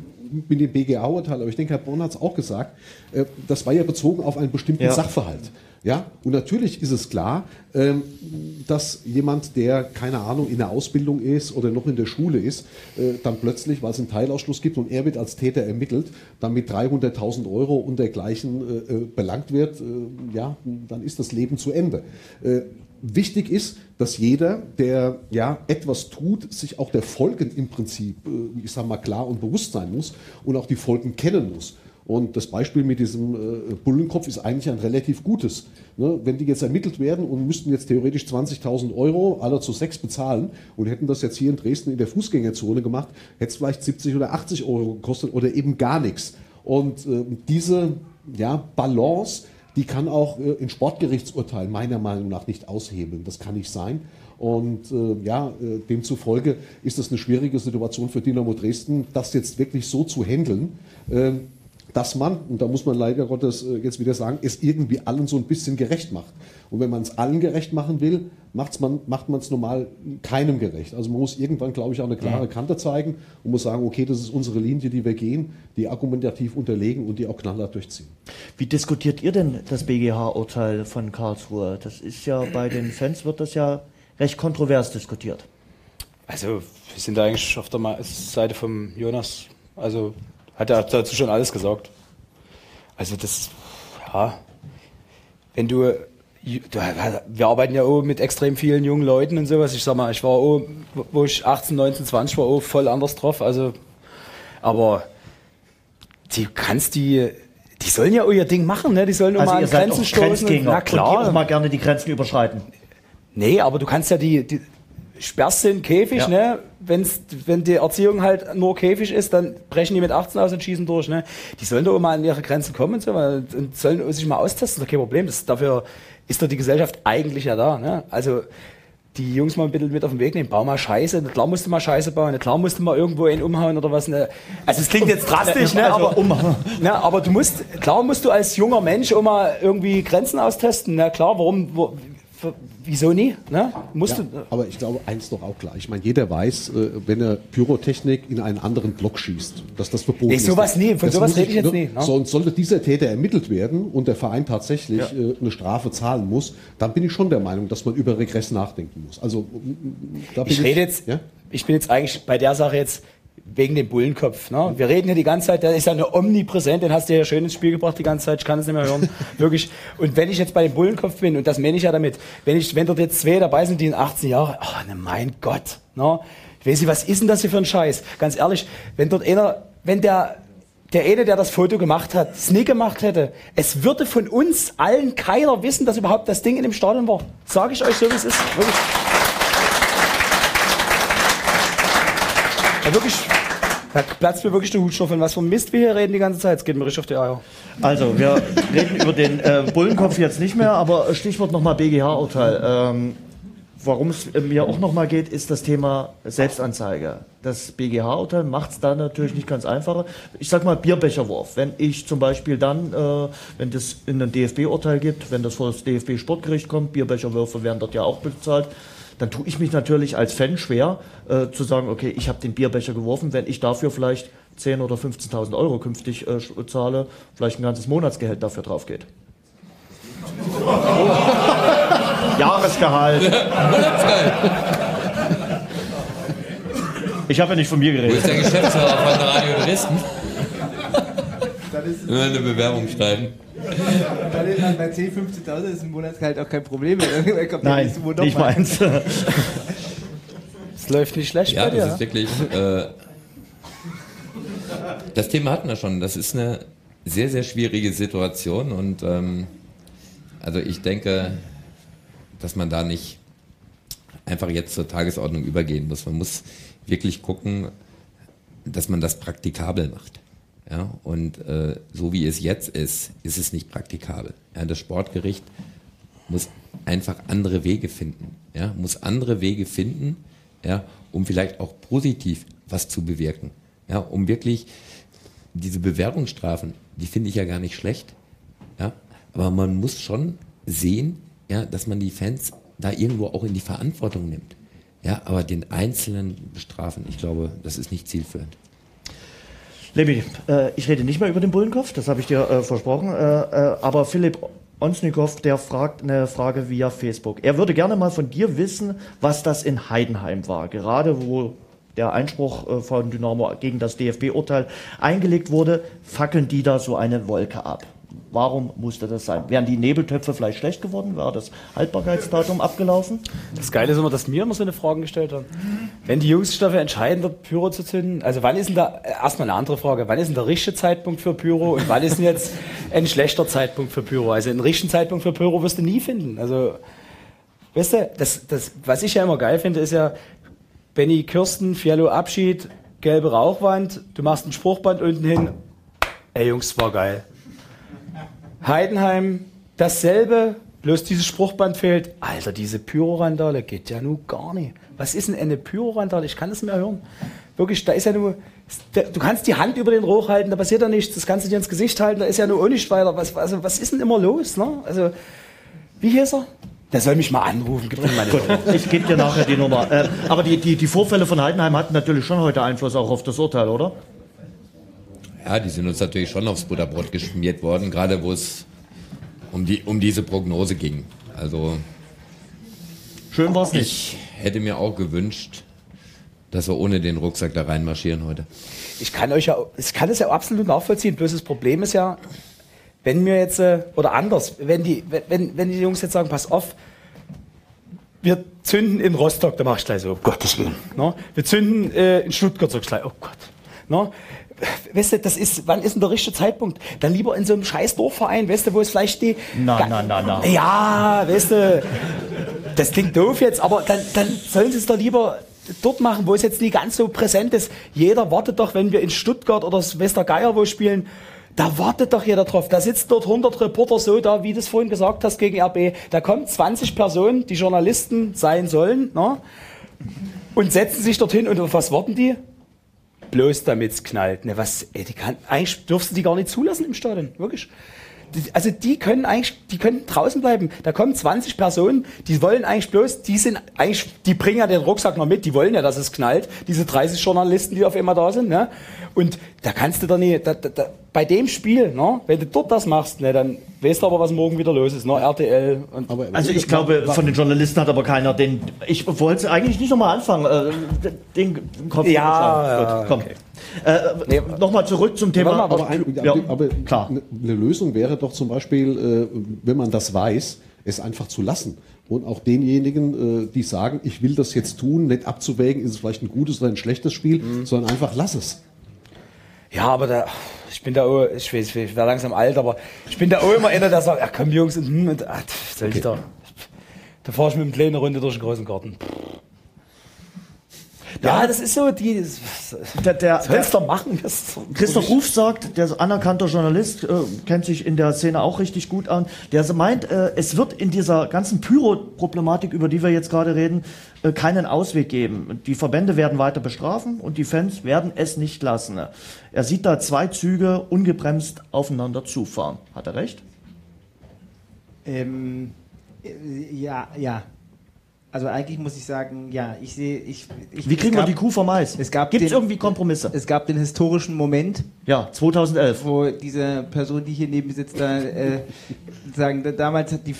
[SPEAKER 7] mit dem B G A-Urteil, aber ich denke, Herr Born hat es auch gesagt, äh, das war ja bezogen auf einen bestimmten ja. Sachverhalt. Ja? Und natürlich ist es klar, ähm, dass jemand, der, keine Ahnung, in der Ausbildung ist oder noch in der Schule ist, äh, dann plötzlich, weil es einen Teilausschluss gibt und er wird als Täter ermittelt, dann mit dreihunderttausend Euro und dergleichen äh, belangt wird, äh, ja, dann ist das Leben zu Ende. Äh, Wichtig ist, dass jeder, der ja etwas tut, sich auch der Folgen im Prinzip, ich sag mal, klar und bewusst sein muss und auch die Folgen kennen muss. Und das Beispiel mit diesem äh, Bullenkopf ist eigentlich ein relativ gutes. Ne? Wenn die jetzt ermittelt werden und müssten jetzt theoretisch zwanzigtausend Euro alle zu sechs bezahlen und hätten das jetzt hier in Dresden in der Fußgängerzone gemacht, hätte es vielleicht siebzig oder achtzig Euro gekostet oder eben gar nichts. Und äh, diese ja, Balance, die kann auch äh, in Sportgerichtsurteilen meiner Meinung nach nicht aushebeln. Das kann nicht sein. Und äh, ja, äh, demzufolge ist das eine schwierige Situation für Dynamo Dresden, das jetzt wirklich so zu handeln, äh, dass man, und da muss man leider Gottes äh, jetzt wieder sagen, es irgendwie allen so ein bisschen gerecht macht. Und wenn man es allen gerecht machen will, macht's man, macht man es normal keinem gerecht. Also man muss irgendwann, glaube ich, auch eine klare Kante zeigen und muss sagen, okay, das ist unsere Linie, die wir gehen, die argumentativ unterlegen und die auch knallhart durchziehen.
[SPEAKER 1] Wie diskutiert ihr denn das B G H-Urteil von Karlsruhe? Das ist ja bei den Fans, wird das ja recht kontrovers diskutiert.
[SPEAKER 5] Also wir sind da eigentlich auf der Seite vom Jonas. Also hat er dazu schon alles gesagt. Also das, ja, wenn du, wir arbeiten ja auch mit extrem vielen jungen Leuten und sowas. Ich sag mal, ich war auch, wo ich achtzehn, neunzehn, zwanzig war, auch voll anders drauf. Also, aber die kannst die, die sollen ja auch ihr Ding machen, ne? Die sollen nur
[SPEAKER 1] also
[SPEAKER 5] mal an Grenzen stoßen.
[SPEAKER 1] Na klar. Und die auch mal gerne die Grenzen überschreiten.
[SPEAKER 5] Nee, aber du kannst ja die, die sperrst den Käfig, ja. Ne? Wenn's, wenn die Erziehung halt nur Käfig ist, dann brechen die mit achtzehn aus und schießen durch. Ne? Die sollen doch mal an ihre Grenzen kommen und so, und sollen sich mal austesten, das ist kein Problem. Das, dafür ist doch die Gesellschaft eigentlich ja da. Ne? Also die Jungs mal ein bisschen mit auf den Weg nehmen, bau mal Scheiße. Klar musst du mal Scheiße bauen, klar musst du mal irgendwo einen umhauen oder was. Ne? Also es klingt jetzt drastisch, ne? aber, ne? aber du musst, klar musst du als junger Mensch auch mal irgendwie Grenzen austesten. Ne? Klar, warum... Wo, wieso nie? Ne? Musst
[SPEAKER 7] ja,
[SPEAKER 5] du,
[SPEAKER 7] aber ich glaube, eins doch auch klar. Ich meine, jeder weiß, wenn er Pyrotechnik in einen anderen Block schießt, dass das verboten
[SPEAKER 5] nee,
[SPEAKER 7] ist.
[SPEAKER 5] Sowas nie, von das sowas rede ich jetzt nie. Ne?
[SPEAKER 7] So, sollte dieser Täter ermittelt werden und der Verein tatsächlich ja. äh, eine Strafe zahlen muss, dann bin ich schon der Meinung, dass man über Regress nachdenken muss. Also, da bin
[SPEAKER 5] ich rede jetzt, ja? ich bin jetzt eigentlich bei der Sache jetzt wegen dem Bullenkopf. Ne? Wir reden ja die ganze Zeit, der ist ja eine omnipräsent, den hast du ja schön ins Spiel gebracht die ganze Zeit, ich kann es nicht mehr hören. Wirklich. Und wenn ich jetzt bei dem Bullenkopf bin, und das meine ich ja damit, wenn ich, wenn dort jetzt zwei dabei sind, die in achtzehn Jahren, ach ne, mein Gott, ne? Ich weiß nicht, was ist denn das hier für ein Scheiß? Ganz ehrlich, wenn dort einer, wenn der, der eine, der das Foto gemacht hat, es nie gemacht hätte, es würde von uns allen keiner wissen, dass überhaupt das Ding in dem Stadion war. Sage ich euch so, wie es ist. Wirklich. Ja, wirklich, da platzt mir wirklich der Hutstoff. Von was für Mist wir hier reden die ganze Zeit. Es geht mir richtig auf die Eier.
[SPEAKER 1] Also, wir reden über den äh, Bullenkopf jetzt nicht mehr, aber Stichwort nochmal B G H-Urteil. Ähm, Worum es mir auch nochmal geht, ist das Thema Selbstanzeige. Das B G H-Urteil macht es da natürlich nicht ganz einfacher. Ich sag mal Bierbecherwurf. Wenn ich zum Beispiel dann, äh, wenn das in ein D F B-Urteil gibt, wenn das vor das D F B-Sportgericht kommt, Bierbecherwürfe werden dort ja auch bezahlt, dann tue ich mich natürlich als Fan schwer, äh, zu sagen, okay, ich habe den Bierbecher geworfen, wenn ich dafür vielleicht zehntausend oder fünfzehntausend Euro künftig äh, zahle, vielleicht ein ganzes Monatsgehalt dafür drauf geht. Jahresgehalt. Monatsgehalt. Ich habe ja nicht von mir geredet.
[SPEAKER 11] Wo ist der Geschäftsführer von Radio Dresden? Nur eine Bewerbung schreiben.
[SPEAKER 6] Dann ist man bei zehn, fünfzehntausend ist ein Monatsgehalt auch kein Problem.
[SPEAKER 1] Nein, nicht meins.
[SPEAKER 5] Es läuft nicht schlecht
[SPEAKER 11] ja,
[SPEAKER 5] bei dir.
[SPEAKER 11] Ja, das ist wirklich... Äh, das Thema hatten wir schon. Das ist eine sehr, sehr schwierige Situation und ähm, also ich denke, dass man da nicht einfach jetzt zur Tagesordnung übergehen muss. Man muss wirklich gucken, dass man das praktikabel macht. Ja, und äh, so wie es jetzt ist, ist es nicht praktikabel. Ja, das Sportgericht muss einfach andere Wege finden. Ja, muss andere Wege finden, ja, um vielleicht auch positiv was zu bewirken. Ja, um wirklich diese Bewährungsstrafen, die finde ich ja gar nicht schlecht. Ja, aber man muss schon sehen, ja, dass man die Fans da irgendwo auch in die Verantwortung nimmt. Ja, aber den Einzelnen bestrafen, ich glaube, das ist nicht zielführend.
[SPEAKER 1] Lebi, äh, ich rede nicht mehr über den Bullenkopf, das habe ich dir äh, versprochen, äh, äh, aber Philipp Onsnikow, der fragt eine Frage via Facebook. Er würde gerne mal von dir wissen, was das in Heidenheim war, gerade wo der Einspruch äh, von Dynamo gegen das D F B-Urteil eingelegt wurde, fackeln die da so eine Wolke ab. Warum musste das sein? Wären die Nebeltöpfe vielleicht schlecht geworden? War das Haltbarkeitsdatum abgelaufen?
[SPEAKER 5] Das Geile ist immer, dass mir immer so eine Frage gestellt haben. Wenn die Jungs sich dafür entscheiden, dort Pyro zu zünden, also wann ist denn da, erstmal eine andere Frage, wann ist denn der richtige Zeitpunkt für Pyro und wann ist denn jetzt ein schlechter Zeitpunkt für Pyro? Also einen richtigen Zeitpunkt für Pyro wirst du nie finden. Also, weißt du, das, das, was ich ja immer geil finde, ist ja, Benny Kirsten, Fiello Abschied, gelbe Rauchwand, du machst ein Spruchband unten hin, ey Jungs, war geil. Heidenheim, dasselbe, bloß dieses Spruchband fehlt. Alter, diese Pyro-Randale geht ja nun gar nicht. Was ist denn eine Pyro-Randale? Ich kann das nicht mehr hören. Wirklich, da ist ja nur, du kannst die Hand über den Rauch halten, da passiert ja nichts. Das kannst du dir ins Gesicht halten, da ist ja nur auch nicht weiter. Was, also, was ist denn immer los? Ne? Also, wie hieß er? Der soll mich mal anrufen. Gib mir meine
[SPEAKER 1] Gut, ich gebe dir nachher die Nummer. Äh, aber die, die, die Vorfälle von Heidenheim hatten natürlich schon heute Einfluss auch auf das Urteil, oder?
[SPEAKER 11] Ja, die sind uns natürlich schon aufs Butterbrot geschmiert worden, gerade wo es um, die, um diese Prognose ging. Also
[SPEAKER 1] schön war's nicht.
[SPEAKER 11] Ich hätte mir auch gewünscht, dass wir ohne den Rucksack da reinmarschieren heute.
[SPEAKER 5] Ich kann euch ja, ich kann es ja absolut nachvollziehen. Bloß das Problem ist ja, wenn wir jetzt, oder anders, wenn die, wenn, wenn die Jungs jetzt sagen, pass auf, wir zünden in Rostock, da mach ich gleich so, oh Gottes Willen. No? Wir zünden äh, in Stuttgart, sag ich gleich, oh Gott. No? Weißt du, das ist, wann ist denn der richtige Zeitpunkt? Dann lieber in so einem scheiß Dorfverein, weißt du, wo es vielleicht die...
[SPEAKER 1] Na, na, na, na.
[SPEAKER 5] Ja, weißt du, das klingt doof jetzt, aber dann, dann sollen sie es doch lieber dort machen, wo es jetzt nicht ganz so präsent ist. Jeder wartet doch, wenn wir in Stuttgart oder Westergeier wo spielen, da wartet doch jeder drauf. Da sitzt dort hundert Reporter so da, wie du es vorhin gesagt hast, gegen R B. Da kommen zwanzig Personen, die Journalisten sein sollen, ne? Und setzen sich dorthin und auf was warten die? Bloß damit es knallt. Ne, was, ey, die kann, eigentlich dürfst du die gar nicht zulassen im Stadion, wirklich. Die, also die können eigentlich, die können draußen bleiben. Da kommen zwanzig Personen, die wollen eigentlich bloß, die sind eigentlich, die bringen ja den Rucksack noch mit, die wollen ja, dass es knallt. Diese dreißig Journalisten, die auf einmal da sind, ne? Und da kannst du doch nicht, da, da, da, bei dem Spiel, ne, wenn du dort das machst, ne, dann weißt du aber, was morgen wieder los ist, ne, R T L. Und
[SPEAKER 1] aber, also ich glaube, von den Journalisten hat aber keiner den, ich wollte eigentlich nicht nochmal anfangen, äh, den Kopf.
[SPEAKER 5] Ja, ja,
[SPEAKER 1] gut, komm.
[SPEAKER 5] Okay.
[SPEAKER 1] Äh, nee, nochmal zurück zum Thema.
[SPEAKER 7] Aber, ein,
[SPEAKER 1] ja,
[SPEAKER 7] aber
[SPEAKER 1] klar.
[SPEAKER 7] Eine Lösung wäre doch zum Beispiel, äh, wenn man das weiß, es einfach zu lassen. Und auch denjenigen, äh, die sagen, ich will das jetzt tun, nicht abzuwägen, ist es vielleicht ein gutes oder ein schlechtes Spiel, mhm. sondern einfach lass es.
[SPEAKER 5] Ja, aber da, ich bin da auch, ich weiß, ich werde langsam alt, aber ich bin da auch immer einer, der sagt, ja komm Jungs, und, und ach, soll ich okay. da, da fahre ich mit einem kleinen Runde durch den großen Garten.
[SPEAKER 4] Ja, das ist so, die, das,
[SPEAKER 1] Der, der,
[SPEAKER 4] soll's doch machen. Das
[SPEAKER 1] Christoph Ruf sagt, der ist anerkannter Journalist, äh, kennt sich in der Szene auch richtig gut an, der meint, äh, es wird in dieser ganzen Pyro-Problematik, über die wir jetzt gerade reden, äh, keinen Ausweg geben. Die Verbände werden weiter bestrafen und die Fans werden es nicht lassen. Er sieht da zwei Züge ungebremst aufeinander zufahren. Hat er recht?
[SPEAKER 6] Ähm, ja, ja. Also eigentlich muss ich sagen, ja, ich sehe, ich, ich
[SPEAKER 1] Wie kriegen
[SPEAKER 6] gab,
[SPEAKER 1] wir die Kuh vom Eis?
[SPEAKER 6] Es gab
[SPEAKER 1] Gibt es
[SPEAKER 6] den,
[SPEAKER 1] irgendwie Kompromisse?
[SPEAKER 6] Es gab den historischen Moment,
[SPEAKER 1] ja, zweitausendelf,
[SPEAKER 6] wo diese Person, die hier neben mir sitzt, da äh, sagen, da, damals hat die,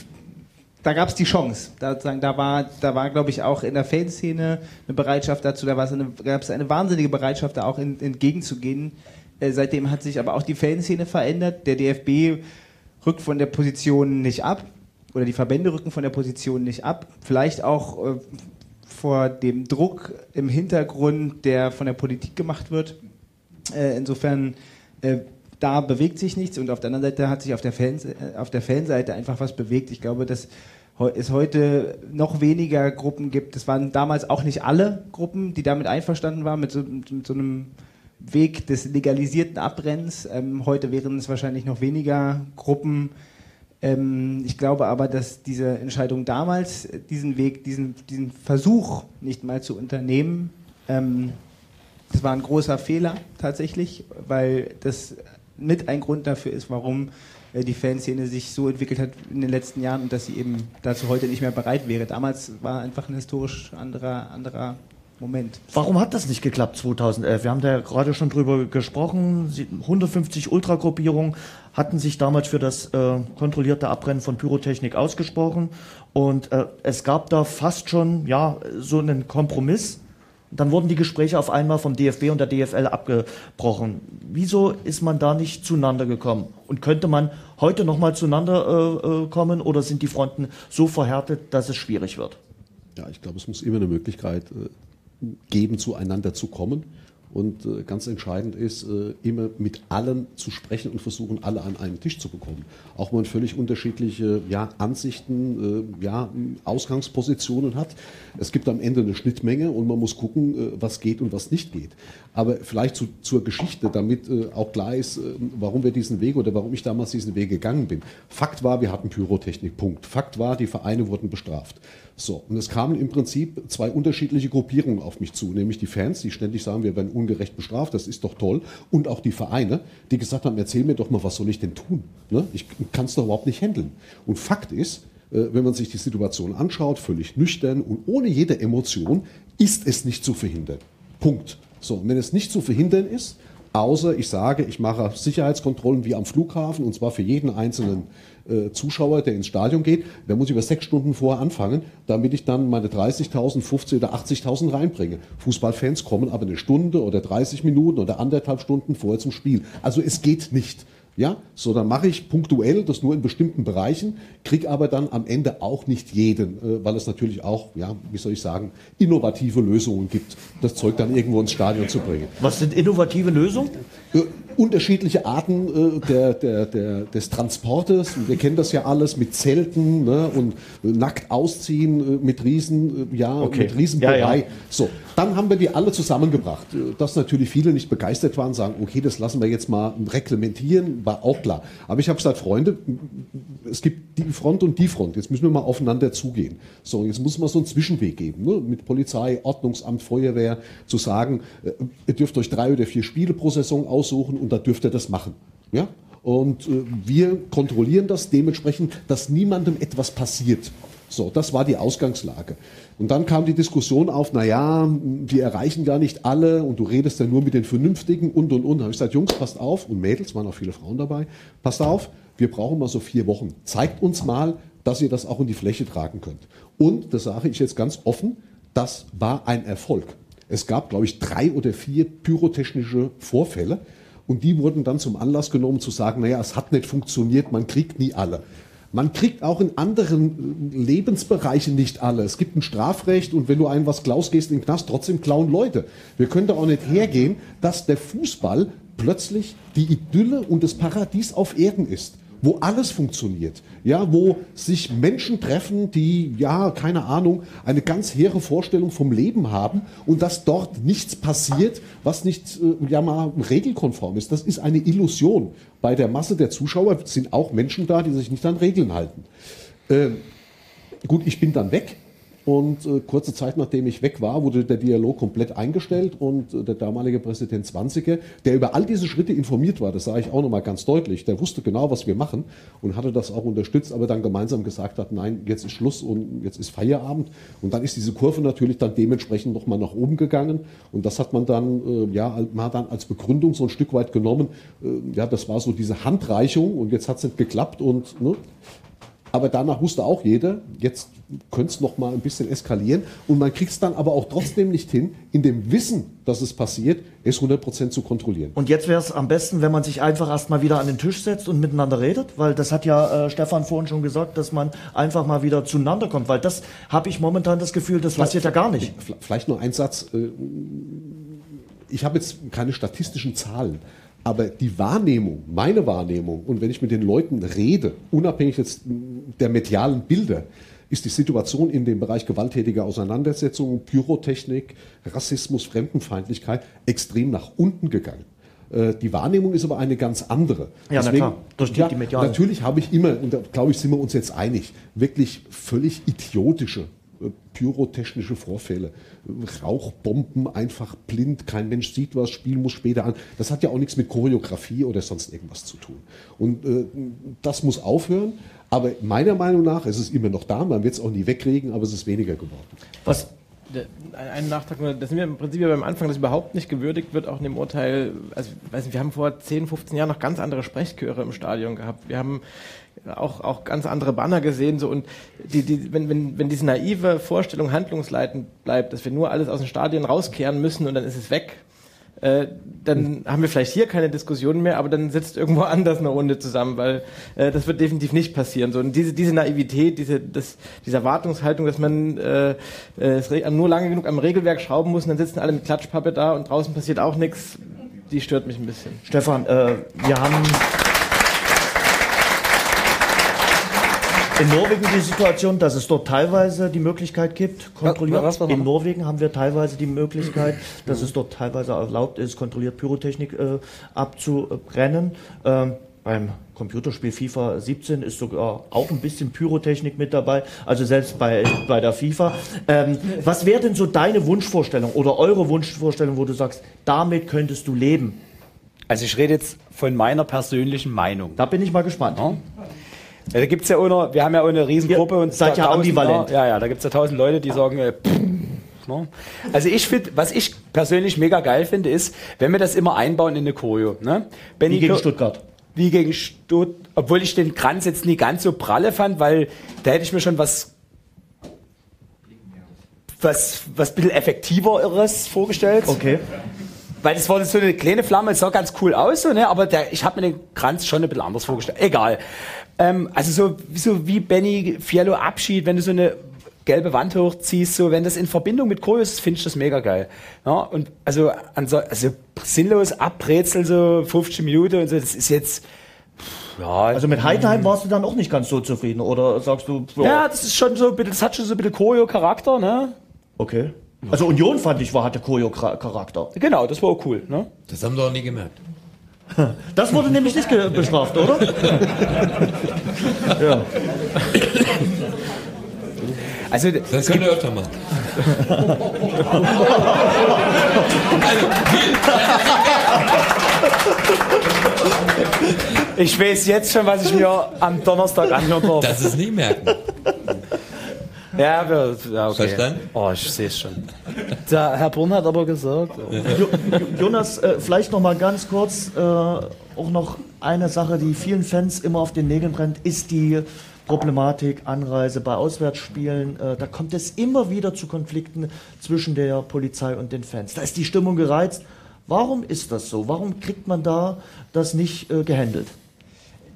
[SPEAKER 6] da gab es die Chance. Da, sagen, da war, da war, glaube ich, auch in der Fanszene eine Bereitschaft dazu. Da gab es eine wahnsinnige Bereitschaft, da auch in, entgegenzugehen. Äh, seitdem hat sich aber auch die Fanszene verändert. Der D F B rückt von der Position nicht ab. Oder die Verbände rücken von der Position nicht ab. Vielleicht auch äh, vor dem Druck im Hintergrund, der von der Politik gemacht wird. Äh, insofern, äh, da bewegt sich nichts. Und auf der anderen Seite hat sich auf der, Fans, äh, auf der Fanseite einfach was bewegt. Ich glaube, dass es heute noch weniger Gruppen gibt. Es waren damals auch nicht alle Gruppen, die damit einverstanden waren, mit so, mit so einem Weg des legalisierten Abbrennens. Ähm, heute wären es wahrscheinlich noch weniger Gruppen. Ähm, ich glaube aber, dass diese Entscheidung damals, diesen Weg, diesen, diesen Versuch nicht mal zu unternehmen, ähm, das war ein großer Fehler tatsächlich, weil das mit ein Grund dafür ist, warum äh, die Fanszene sich so entwickelt hat in den letzten Jahren und dass sie eben dazu heute nicht mehr bereit wäre. Damals war einfach ein historisch anderer, anderer Moment.
[SPEAKER 1] Warum hat das nicht geklappt zweitausendelf? Wir haben da gerade schon drüber gesprochen. hundertfünfzig Ultragruppierungen hatten sich damals für das äh, kontrollierte Abbrennen von Pyrotechnik ausgesprochen. Und äh, es gab da fast schon ja, so einen Kompromiss. Dann wurden die Gespräche auf einmal vom D F B und der D F L abgebrochen. Wieso ist man da nicht zueinander gekommen? Und könnte man heute nochmal zueinander äh, kommen oder sind die Fronten so verhärtet, dass es schwierig wird?
[SPEAKER 7] Ja, ich glaube, es muss immer eine Möglichkeit äh, geben, zueinander zu kommen. Und äh, ganz entscheidend ist, äh, immer mit allen zu sprechen und versuchen, alle an einen Tisch zu bekommen. Auch wenn man völlig unterschiedliche ja, Ansichten, äh, ja, Ausgangspositionen hat. Es gibt am Ende eine Schnittmenge und man muss gucken, äh, was geht und was nicht geht. Aber vielleicht zu, zur Geschichte, damit äh, auch klar ist, äh, warum wir diesen Weg oder warum ich damals diesen Weg gegangen bin. Fakt war, wir hatten Pyrotechnik, Punkt. Fakt war, die Vereine wurden bestraft. So, und es kamen im Prinzip zwei unterschiedliche Gruppierungen auf mich zu, nämlich die Fans, die ständig sagen, wir werden ungerecht bestraft, das ist doch toll, und auch die Vereine, die gesagt haben, erzähl mir doch mal, was soll ich denn tun? Ne? Ich kann es doch überhaupt nicht handeln. Und Fakt ist, äh, wenn man sich die Situation anschaut, völlig nüchtern und ohne jede Emotion, ist es nicht zu verhindern. Punkt. So, und wenn es nicht zu verhindern ist, außer ich sage, ich mache Sicherheitskontrollen wie am Flughafen, und zwar für jeden einzelnen äh, Zuschauer, der ins Stadion geht, da muss ich über sechs Stunden vorher anfangen, damit ich dann meine dreißigtausend, fünfzig oder achtzigtausend reinbringe. Fußballfans kommen aber eine Stunde oder dreißig Minuten oder anderthalb Stunden vorher zum Spiel. Also es geht nicht. Ja, so dann mache ich punktuell das nur in bestimmten Bereichen, kriege aber dann am Ende auch nicht jeden, äh, weil es natürlich auch, ja, wie soll ich sagen, innovative Lösungen gibt, das Zeug dann irgendwo ins Stadion zu bringen.
[SPEAKER 1] Was sind innovative Lösungen?
[SPEAKER 7] Äh, unterschiedliche Arten äh, der, der, der, des Transportes. Wir kennen das ja alles mit Zelten, ne, und äh, nackt ausziehen äh, mit Riesen, äh, ja,
[SPEAKER 1] okay.
[SPEAKER 7] mit Riesenbrei.
[SPEAKER 1] Ja, ja.
[SPEAKER 7] So, dann haben wir die alle zusammengebracht. Äh, dass natürlich viele nicht begeistert waren, sagen, okay, das lassen wir jetzt mal reglementieren, war auch klar. Aber ich habe gesagt, Freunde, es gibt die Front und die Front. Jetzt müssen wir mal aufeinander zugehen. So, jetzt muss man so einen Zwischenweg geben, ne, mit Polizei, Ordnungsamt, Feuerwehr, zu sagen, äh, ihr dürft euch drei oder vier Spiele pro Saison aussuchen und da dürft ihr das machen. Ja? Und äh, wir kontrollieren das dementsprechend, dass niemandem etwas passiert. So, das war die Ausgangslage. Und dann kam die Diskussion auf, naja, die erreichen gar nicht alle und du redest ja nur mit den Vernünftigen und, und, und. Da habe ich gesagt, Jungs, passt auf, und Mädels, waren auch viele Frauen dabei, passt auf, wir brauchen mal so vier Wochen. Zeigt uns mal, dass ihr das auch in die Fläche tragen könnt. Und, das sage ich jetzt ganz offen, das war ein Erfolg. Es gab, glaube ich, drei oder vier pyrotechnische Vorfälle. Und die wurden dann zum Anlass genommen, zu sagen, naja, es hat nicht funktioniert, man kriegt nie alle. Man kriegt auch in anderen Lebensbereichen nicht alle. Es gibt ein Strafrecht und wenn du einen was klaust, gehst in den Knast, trotzdem klauen Leute. Wir können da auch nicht hergehen, dass der Fußball plötzlich die Idylle und das Paradies auf Erden ist. wo alles funktioniert, ja, wo sich Menschen treffen, die, ja, keine Ahnung, eine ganz hehre Vorstellung vom Leben haben und dass dort nichts passiert, was nicht, äh, ja, mal regelkonform ist. Das ist eine Illusion. Bei der Masse der Zuschauer sind auch Menschen da, die sich nicht an Regeln halten. Äh, gut, ich bin dann weg. Und äh, kurze Zeit nachdem ich weg war, wurde der Dialog komplett eingestellt und äh, der damalige Präsident Zwanzige, der über all diese Schritte informiert war, das sage ich auch nochmal ganz deutlich, der wusste genau, was wir machen und hatte das auch unterstützt, aber dann gemeinsam gesagt hat, nein, jetzt ist Schluss und jetzt ist Feierabend. Und dann ist diese Kurve natürlich dann dementsprechend nochmal nach oben gegangen und das hat man dann, äh, ja, man hat dann als Begründung so ein Stück weit genommen, äh, ja, das war so diese Handreichung und jetzt hat es nicht geklappt und, ne, aber danach wusste auch jeder, jetzt könnte es noch mal ein bisschen eskalieren. Und man kriegt es dann aber auch trotzdem nicht hin, in dem Wissen, dass es passiert, es hundert Prozent zu kontrollieren.
[SPEAKER 1] Und jetzt wäre es am besten, wenn man sich einfach erstmal wieder an den Tisch setzt und miteinander redet, weil das hat ja äh, Stefan vorhin schon gesagt, dass man einfach mal wieder zueinander kommt, weil das habe ich momentan das Gefühl, das passiert ja gar nicht.
[SPEAKER 7] Vielleicht nur ein Satz. Ich habe jetzt keine statistischen Zahlen. Aber die Wahrnehmung, meine Wahrnehmung, und wenn ich mit den Leuten rede, unabhängig jetzt der medialen Bilder, ist die Situation in dem Bereich gewalttätiger Auseinandersetzungen, Pyrotechnik, Rassismus, Fremdenfeindlichkeit extrem nach unten gegangen. Die Wahrnehmung ist aber eine ganz andere.
[SPEAKER 1] Ja, Deswegen, na klar, durch die,
[SPEAKER 7] ja,
[SPEAKER 1] die mediale.
[SPEAKER 7] Natürlich habe ich immer, und da glaube ich, sind wir uns jetzt einig, wirklich völlig idiotische pyrotechnische Vorfälle. Rauchbomben, einfach blind, kein Mensch sieht was, Spiel muss später an. Das hat ja auch nichts mit Choreografie oder sonst irgendwas zu tun. Und äh, das muss aufhören. Aber meiner Meinung nach ist es immer noch da, man wird es auch nie wegkriegen, aber es ist weniger geworden.
[SPEAKER 4] Was? Ein Nachtrag, das sind wir im Prinzip ja beim Anfang, dass überhaupt nicht gewürdigt wird, auch in dem Urteil. Also, weiß nicht, wir haben vor zehn, fünfzehn Jahren noch ganz andere Sprechchöre im Stadion gehabt. Wir haben auch, auch ganz andere Banner gesehen, so, und die, die, wenn, wenn, wenn diese naive Vorstellung handlungsleitend bleibt, dass wir nur alles aus dem Stadion rauskehren müssen und dann ist es weg, äh, dann haben wir vielleicht hier keine Diskussion mehr, aber dann sitzt irgendwo anders eine Runde zusammen, weil äh, das wird definitiv nicht passieren. So, und diese, diese Naivität, diese, das, diese Erwartungshaltung, dass man äh, es nur lange genug am Regelwerk schrauben muss und dann sitzen alle mit Klatschpappe da und draußen passiert auch nichts, die stört mich ein bisschen.
[SPEAKER 1] Stefan, äh, wir haben in Norwegen die Situation, dass es dort teilweise die Möglichkeit gibt, kontrolliert. Was, was, was in Norwegen haben wir teilweise die Möglichkeit, dass es dort teilweise erlaubt ist, kontrolliert Pyrotechnik äh, abzubrennen. Ähm, beim Computerspiel FIFA siebzehn ist sogar auch ein bisschen Pyrotechnik mit dabei, also selbst bei, bei der FIFA. Ähm, was wäre denn so deine Wunschvorstellung oder eure Wunschvorstellung, wo du sagst, damit könntest du leben?
[SPEAKER 5] Also ich rede jetzt von meiner persönlichen Meinung.
[SPEAKER 1] Da bin ich mal gespannt.
[SPEAKER 5] Ja. Ja, da gibt's ja auch noch, wir haben ja auch eine Riesengruppe
[SPEAKER 1] Ihr
[SPEAKER 5] und
[SPEAKER 1] seid ja
[SPEAKER 5] tausend,
[SPEAKER 1] ambivalent.
[SPEAKER 5] Ja, ja, da gibt's ja tausend Leute, die sagen, äh, pff, ne? Also ich finde, was ich persönlich mega geil finde, ist, wenn wir das immer einbauen in eine Choreo. Ne? Benny
[SPEAKER 1] Wie gegen
[SPEAKER 5] Kür-
[SPEAKER 1] Stuttgart.
[SPEAKER 5] Wie gegen Stuttgart, obwohl ich den Kranz jetzt nie ganz so pralle fand, weil da hätte ich mir schon was was, was ein bisschen effektiveres vorgestellt.
[SPEAKER 1] Okay.
[SPEAKER 5] Weil das war so eine kleine Flamme, es sah ganz cool aus, so, ne? Aber der, ich habe mir den Kranz schon ein bisschen anders vorgestellt. Egal. Ähm, also so, so wie Benny Fiello Abschied, wenn du so eine gelbe Wand hochziehst, so, wenn das in Verbindung mit Choreo ist, finde ich das mega geil. Ja, und also, also, also sinnlos abbrezeln, so fünfzig Minuten und so, das ist jetzt... Ja,
[SPEAKER 1] also mit Heidenheim warst du dann auch nicht ganz so zufrieden, oder sagst du...
[SPEAKER 5] Ja, ja, das ist schon so, das hat schon so ein bisschen Choreo-Charakter, ne?
[SPEAKER 1] Okay. Also Union fand ich, war, hatte Choreo-Charakter.
[SPEAKER 5] Genau, das war auch cool, ne?
[SPEAKER 11] Das haben wir auch nie gemerkt.
[SPEAKER 1] Das wurde nämlich nicht ge- bestraft, oder? Ja.
[SPEAKER 5] Also,
[SPEAKER 11] das könnt ihr öfter machen.
[SPEAKER 5] Ich weiß jetzt schon, was ich mir am Donnerstag anhören darf.
[SPEAKER 11] Das ist nie merken.
[SPEAKER 5] Ja, wir, ja, okay.
[SPEAKER 11] Verstanden?
[SPEAKER 5] Oh, ich sehe es schon. Der Herr Brunn hat aber gesagt. Oh.
[SPEAKER 1] Jo, Jonas, äh, vielleicht noch mal ganz kurz, äh, auch noch eine Sache, die vielen Fans immer auf den Nägeln brennt, ist die Problematik Anreise bei Auswärtsspielen. Äh, da kommt es immer wieder zu Konflikten zwischen der Polizei und den Fans. Da ist die Stimmung gereizt. Warum ist das so? Warum kriegt man da das nicht äh, gehandelt?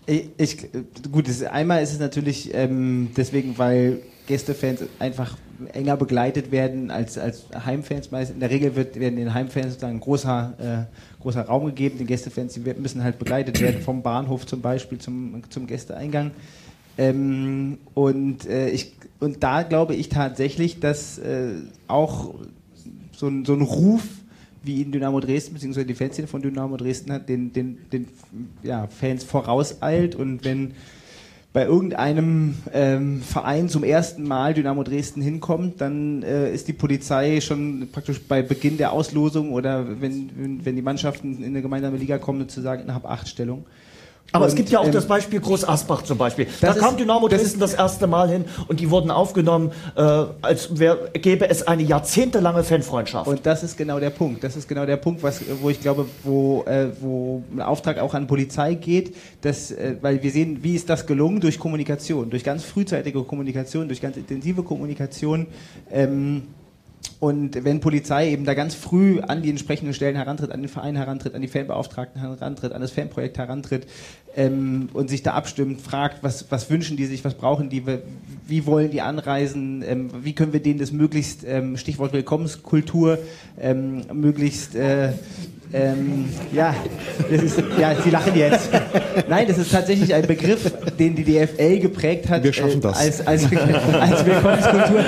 [SPEAKER 6] Ich, ich, gut, das, einmal ist es natürlich ähm, deswegen, weil Gästefans einfach enger begleitet werden als, als Heimfans. Meist in der Regel wird, werden den Heimfans sozusagen ein großer, äh, großer Raum gegeben. Die Gästefans, die müssen halt begleitet werden vom Bahnhof zum Beispiel zum, zum Gästeeingang. Ähm, und, äh, ich, und da glaube ich tatsächlich, dass äh, auch so ein, so ein Ruf, wie ihn Dynamo Dresden bzw. die Fanszene von Dynamo Dresden hat, den, den, den ja, Fans vorauseilt. Und wenn bei irgendeinem ähm, Verein zum ersten Mal Dynamo Dresden hinkommt, dann äh, ist die Polizei schon praktisch bei Beginn der Auslosung oder wenn, wenn, wenn die Mannschaften in eine gemeinsame Liga kommen, sozusagen in Hab-acht-Stellung.
[SPEAKER 1] Aber
[SPEAKER 6] Und,
[SPEAKER 1] es gibt ja auch
[SPEAKER 6] ähm,
[SPEAKER 1] das Beispiel Groß Asbach zum Beispiel. Da
[SPEAKER 6] das
[SPEAKER 1] kam
[SPEAKER 6] ist-
[SPEAKER 1] Dynamo
[SPEAKER 6] das
[SPEAKER 1] Dresden
[SPEAKER 6] ist-
[SPEAKER 1] das erste Mal hin und die wurden aufgenommen, äh, als wär, gäbe es eine jahrzehntelange Fanfreundschaft.
[SPEAKER 6] Und das ist genau der Punkt. Das ist genau der Punkt, was, wo ich glaube, wo, äh, wo ein Auftrag auch an Polizei geht, dass, äh, weil wir sehen, wie ist das gelungen? Durch Kommunikation, durch ganz frühzeitige Kommunikation, durch ganz intensive Kommunikation. Ähm, Und wenn Polizei eben da ganz früh an die entsprechenden Stellen herantritt, an den Verein herantritt, an die Fanbeauftragten herantritt, an das Fanprojekt herantritt ähm, und sich da abstimmt, fragt, was, was wünschen die sich, was brauchen die, wie wollen die anreisen, ähm, wie können wir denen das möglichst, ähm, Stichwort Willkommenskultur, ähm, möglichst äh, ähm, ja, das ist, ja, Sie lachen jetzt. Nein, das ist tatsächlich ein Begriff, den die D F L geprägt hat.
[SPEAKER 7] Wir schaffen das.
[SPEAKER 6] Äh, als, als, als Willkommenskultur.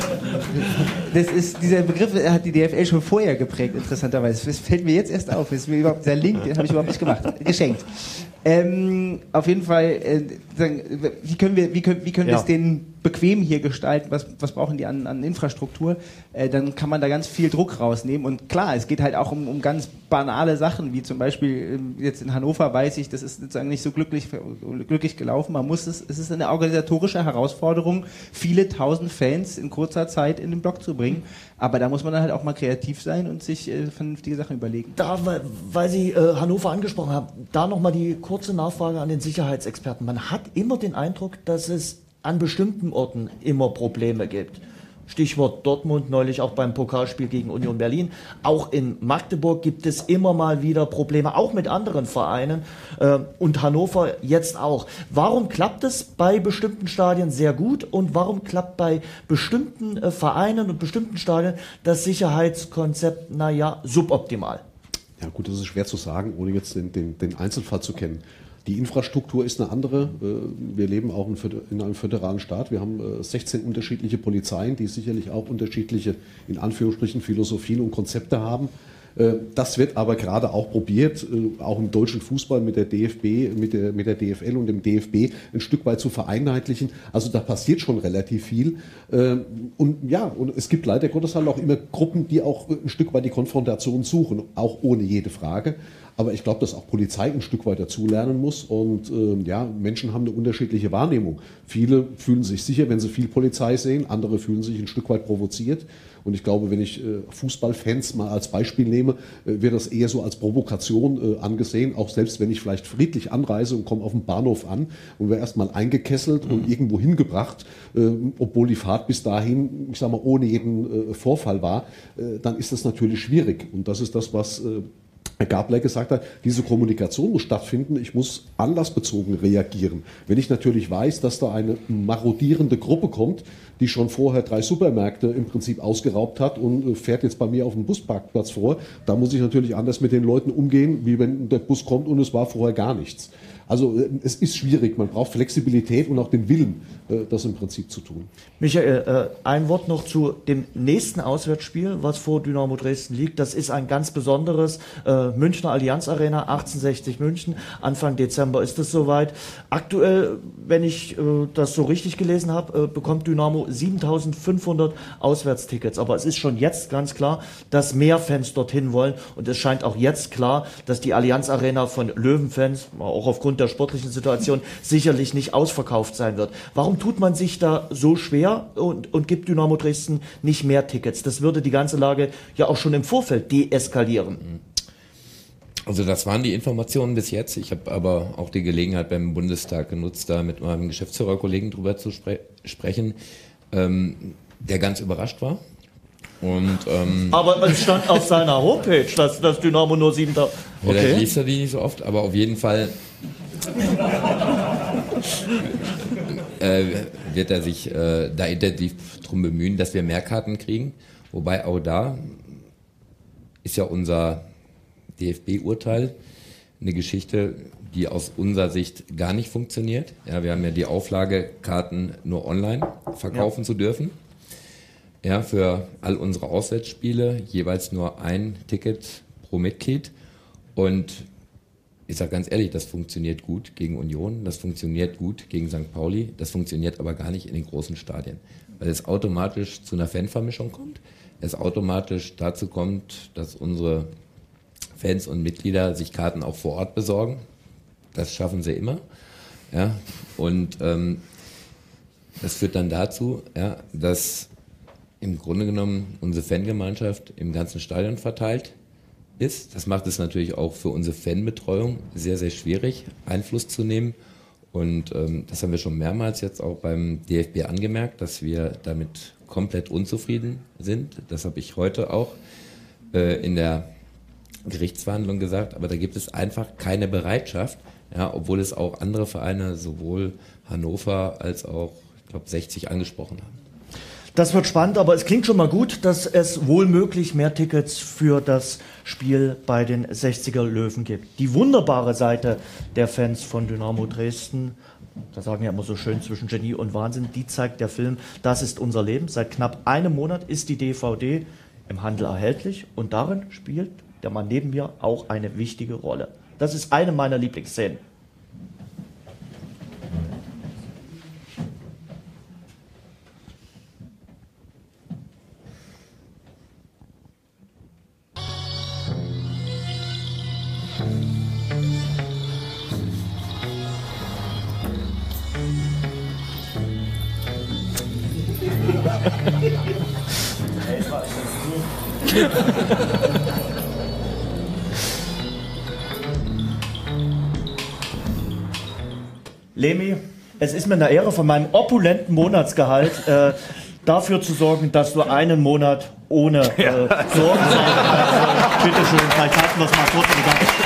[SPEAKER 6] Das ist, dieser Begriff hat die D F L schon vorher geprägt, interessanterweise. Das fällt mir jetzt erst auf. Das ist mir überhaupt, der Link, den habe ich überhaupt nicht gemacht. Geschenkt. Ähm, auf jeden Fall, äh, sagen, wie können wir, wie können, wie können
[SPEAKER 1] Ja.
[SPEAKER 6] wir es denen bequem hier gestalten? Was, was brauchen die an, an Infrastruktur? Äh, dann kann man da ganz viel Druck rausnehmen. Und klar, es geht halt auch um, um ganz banale Sachen, wie zum Beispiel ähm, jetzt in Hannover weiß ich, das ist sozusagen nicht so glücklich, glücklich gelaufen. Man muss es, es ist eine organisatorische Herausforderung, viele tausend Fans in kurzer Zeit in den Block zu bringen. Aber da muss man dann halt auch mal kreativ sein und sich äh, vernünftige Sachen überlegen.
[SPEAKER 1] Da, weil, weil Sie äh, Hannover angesprochen haben, da nochmal die kurze Nachfrage an den Sicherheitsexperten. Man hat immer den Eindruck, dass es an bestimmten Orten immer Probleme gibt. Stichwort Dortmund, neulich auch beim Pokalspiel gegen Union Berlin. Auch in Magdeburg gibt es immer mal wieder Probleme, auch mit anderen Vereinen äh, und Hannover jetzt auch. Warum klappt es bei bestimmten Stadien sehr gut und warum klappt bei bestimmten äh, Vereinen und bestimmten Stadien das Sicherheitskonzept, naja, suboptimal?
[SPEAKER 7] Ja gut, das ist schwer zu sagen, ohne jetzt den, den, den Einzelfall zu kennen. Die Infrastruktur ist eine andere. Wir leben auch in einem föderalen Staat. Wir haben sechzehn unterschiedliche Polizeien, die sicherlich auch unterschiedliche, in Anführungsstrichen, Philosophien und Konzepte haben. Das wird aber gerade auch probiert, auch im deutschen Fußball mit der D F B, mit der, mit der D F L und dem D F B ein Stück weit zu vereinheitlichen. Also da passiert schon relativ viel. Und ja, und es gibt leider Gottes halt auch immer Gruppen, die auch ein Stück weit die Konfrontation suchen, auch ohne jede Frage. Aber ich glaube, dass auch Polizei ein Stück weit dazulernen muss. Und äh, ja, Menschen haben eine unterschiedliche Wahrnehmung. Viele fühlen sich sicher, wenn sie viel Polizei sehen. Andere fühlen sich ein Stück weit provoziert. Und ich glaube, wenn ich äh, Fußballfans mal als Beispiel nehme, äh, wird das eher so als Provokation äh, angesehen. Auch selbst wenn ich vielleicht friedlich anreise und komme auf dem Bahnhof an und werde erstmal eingekesselt und irgendwo hingebracht, äh, obwohl die Fahrt bis dahin, ich sage mal, ohne jeden äh, Vorfall war, äh, dann ist das natürlich schwierig. Und das ist das, was äh, Herr Gabler gesagt hat, diese Kommunikation muss stattfinden, ich muss anlassbezogen reagieren. Wenn ich natürlich weiß, dass da eine marodierende Gruppe kommt, die schon vorher drei Supermärkte im Prinzip ausgeraubt hat und fährt jetzt bei mir auf dem Busparkplatz vor, da muss ich natürlich anders mit den Leuten umgehen, wie wenn der Bus kommt und es war vorher gar nichts. Also es ist schwierig, man braucht Flexibilität und auch den Willen, das im Prinzip zu tun.
[SPEAKER 1] Michael, ein Wort noch zu dem nächsten Auswärtsspiel, was vor Dynamo Dresden liegt. Das ist ein ganz besonderes Münchner Allianz Arena, achtzehnhundertsechzig München. Anfang Dezember ist es soweit. Aktuell, wenn ich das so richtig gelesen habe, bekommt Dynamo siebentausendfünfhundert Auswärtstickets. Aber es ist schon jetzt ganz klar, dass mehr Fans dorthin wollen. Und es scheint auch jetzt klar, dass die Allianz Arena von Löwenfans, auch aufgrund der sportlichen Situation, sicherlich nicht ausverkauft sein wird. Warum tut man sich da so schwer und, und gibt Dynamo Dresden nicht mehr Tickets? Das würde die ganze Lage ja auch schon im Vorfeld deeskalieren.
[SPEAKER 11] Also das waren die Informationen bis jetzt. Ich habe aber auch die Gelegenheit beim Bundestag genutzt, da mit meinem Geschäftsführerkollegen drüber zu spre- sprechen, ähm, der ganz überrascht war. Und, ähm,
[SPEAKER 1] aber es stand auf seiner Homepage, dass das Dynamo nur siebentausend...
[SPEAKER 11] Vielleicht
[SPEAKER 1] Okay.
[SPEAKER 11] liest er die nicht so oft, aber auf jeden Fall äh, wird er sich äh, da intensiv drum bemühen, dass wir mehr Karten kriegen. Wobei auch da ist ja unser D F B-Urteil eine Geschichte, die aus unserer Sicht gar nicht funktioniert. Ja, wir haben ja die Auflage, Karten nur online verkaufen ja. zu dürfen. Ja, für all unsere Auswärtsspiele jeweils nur ein Ticket pro Mitglied. Und ich sage ganz ehrlich, das funktioniert gut gegen Union, das funktioniert gut gegen Sankt Pauli, das funktioniert aber gar nicht in den großen Stadien, weil es automatisch zu einer Fanvermischung kommt, es automatisch dazu kommt, dass unsere Fans und Mitglieder sich Karten auch vor Ort besorgen. Das schaffen sie immer. Ja, und ähm, das führt dann dazu, ja, dass im Grunde genommen unsere Fangemeinschaft im ganzen Stadion verteilt ist. Das macht es natürlich auch für unsere Fanbetreuung sehr, sehr schwierig, Einfluss zu nehmen. Und ähm, das haben wir schon mehrmals jetzt auch beim D F B angemerkt, dass wir damit komplett unzufrieden sind. Das habe ich heute auch äh, in der Gerichtsverhandlung gesagt. Aber da gibt es einfach keine Bereitschaft, ja, obwohl es auch andere Vereine, sowohl Hannover als auch, ich glaube, sechzig angesprochen haben.
[SPEAKER 1] Das wird spannend, aber es klingt schon mal gut, dass es wohl möglich mehr Tickets für das Spiel bei den sechziger Löwen gibt. Die wunderbare Seite der Fans von Dynamo Dresden, da sagen ja immer so schön zwischen Genie und Wahnsinn, die zeigt der Film, das ist unser Leben. Seit knapp einem Monat ist die D V D im Handel erhältlich und darin spielt der Mann neben mir auch eine wichtige Rolle. Das ist eine meiner Lieblingsszenen. Lemi, es ist mir eine Ehre, von meinem opulenten Monatsgehalt äh, dafür zu sorgen, dass du einen Monat ohne äh, Sorgen sein kannst. Bitte schön, vielleicht halten wir es mal kurz.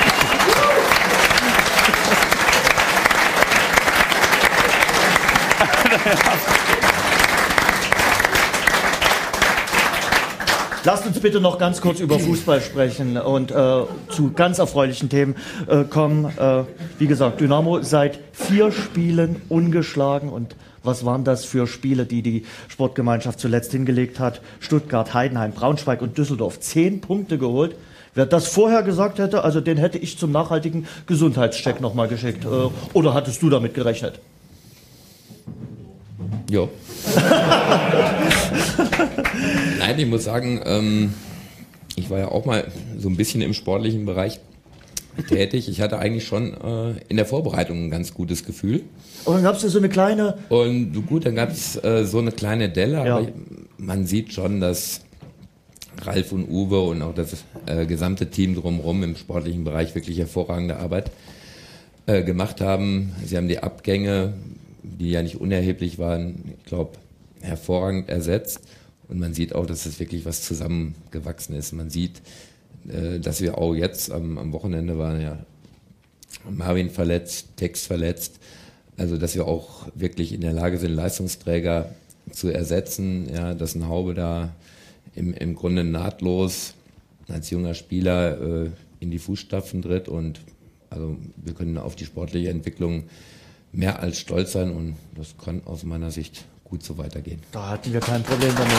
[SPEAKER 1] Lasst uns bitte noch ganz kurz über Fußball sprechen und äh, zu ganz erfreulichen Themen äh, kommen. Äh, wie gesagt, Dynamo seit vier Spielen ungeschlagen. Und was waren das für Spiele, die die Sportgemeinschaft zuletzt hingelegt hat? Stuttgart, Heidenheim, Braunschweig und Düsseldorf. Zehn Punkte geholt. Wer das vorher gesagt hätte, also den hätte ich zum nachhaltigen Gesundheitscheck nochmal geschickt. Äh, oder hattest du damit gerechnet?
[SPEAKER 11] Jo. Nein, ich muss sagen, ähm, ich war ja auch mal so ein bisschen im sportlichen Bereich tätig. Ich hatte eigentlich schon äh, in der Vorbereitung ein ganz gutes Gefühl.
[SPEAKER 1] Und dann gab es ja so eine kleine...
[SPEAKER 11] Und gut, dann gab es äh, so eine kleine Delle,
[SPEAKER 1] ja.
[SPEAKER 11] aber man sieht schon, dass Ralf und Uwe und auch das äh, gesamte Team drumherum im sportlichen Bereich wirklich hervorragende Arbeit äh, gemacht haben. Sie haben die Abgänge, die ja nicht unerheblich waren, ich glaube, hervorragend ersetzt. Und man sieht auch, dass es wirklich was zusammengewachsen ist. Man sieht, äh, dass wir auch jetzt am, am Wochenende waren ja Marvin verletzt, Tex verletzt. Also, dass wir auch wirklich in der Lage sind, Leistungsträger zu ersetzen. Ja, dass ein Haube da im, im Grunde nahtlos als junger Spieler äh, in die Fußstapfen tritt. Und also wir können auf die sportliche Entwicklung mehr als stolz sein und das kann aus meiner Sicht gut so weitergehen.
[SPEAKER 1] Da hatten wir kein Problem damit.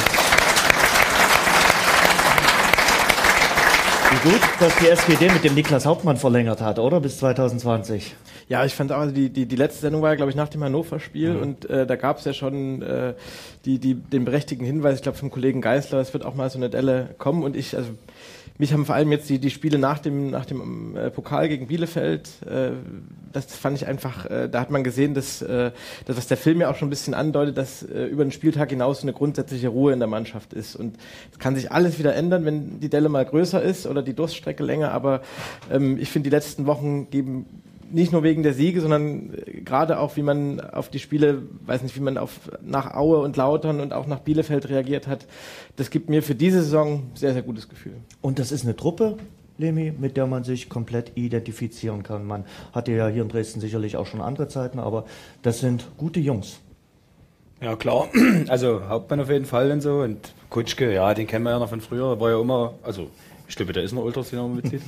[SPEAKER 1] Wie gut, dass die S G D mit dem Niklas Hauptmann verlängert hat, oder? Bis zwanzig zwanzig.
[SPEAKER 4] Ja, ich fand auch, also die, die, die letzte Sendung war ja, glaube ich, nach dem Hannover-Spiel mhm. und äh, da gab es ja schon äh, die, die, den berechtigten Hinweis, ich glaube vom Kollegen Geisler, es wird auch mal so eine Delle kommen und ich, also mich haben vor allem jetzt die, die Spiele nach dem, nach dem äh, Pokal gegen Bielefeld, äh, das fand ich einfach, äh, da hat man gesehen, dass, äh, dass was der Film ja auch schon ein bisschen andeutet, dass äh, über den Spieltag hinaus eine grundsätzliche Ruhe in der Mannschaft ist. Und es kann sich alles wieder ändern, wenn die Delle mal größer ist oder die Durststrecke länger, aber ähm, ich finde, die letzten Wochen geben nicht nur wegen der Siege, sondern gerade auch, wie man auf die Spiele, weiß nicht, wie man auf nach Aue und Lautern und auch nach Bielefeld reagiert hat, das gibt mir für diese Saison sehr, sehr gutes Gefühl.
[SPEAKER 1] Und das ist eine Truppe, Lemi, mit der man sich komplett identifizieren kann. Man hatte ja hier in Dresden sicherlich auch schon andere Zeiten, aber das sind gute Jungs.
[SPEAKER 5] Ja, klar. Also Hauptmann auf jeden Fall und so. Und Kutschke, ja, den kennen wir ja noch von früher. War ja immer, also ich glaube, der ist noch Ultras-Dynamo-Mitglied.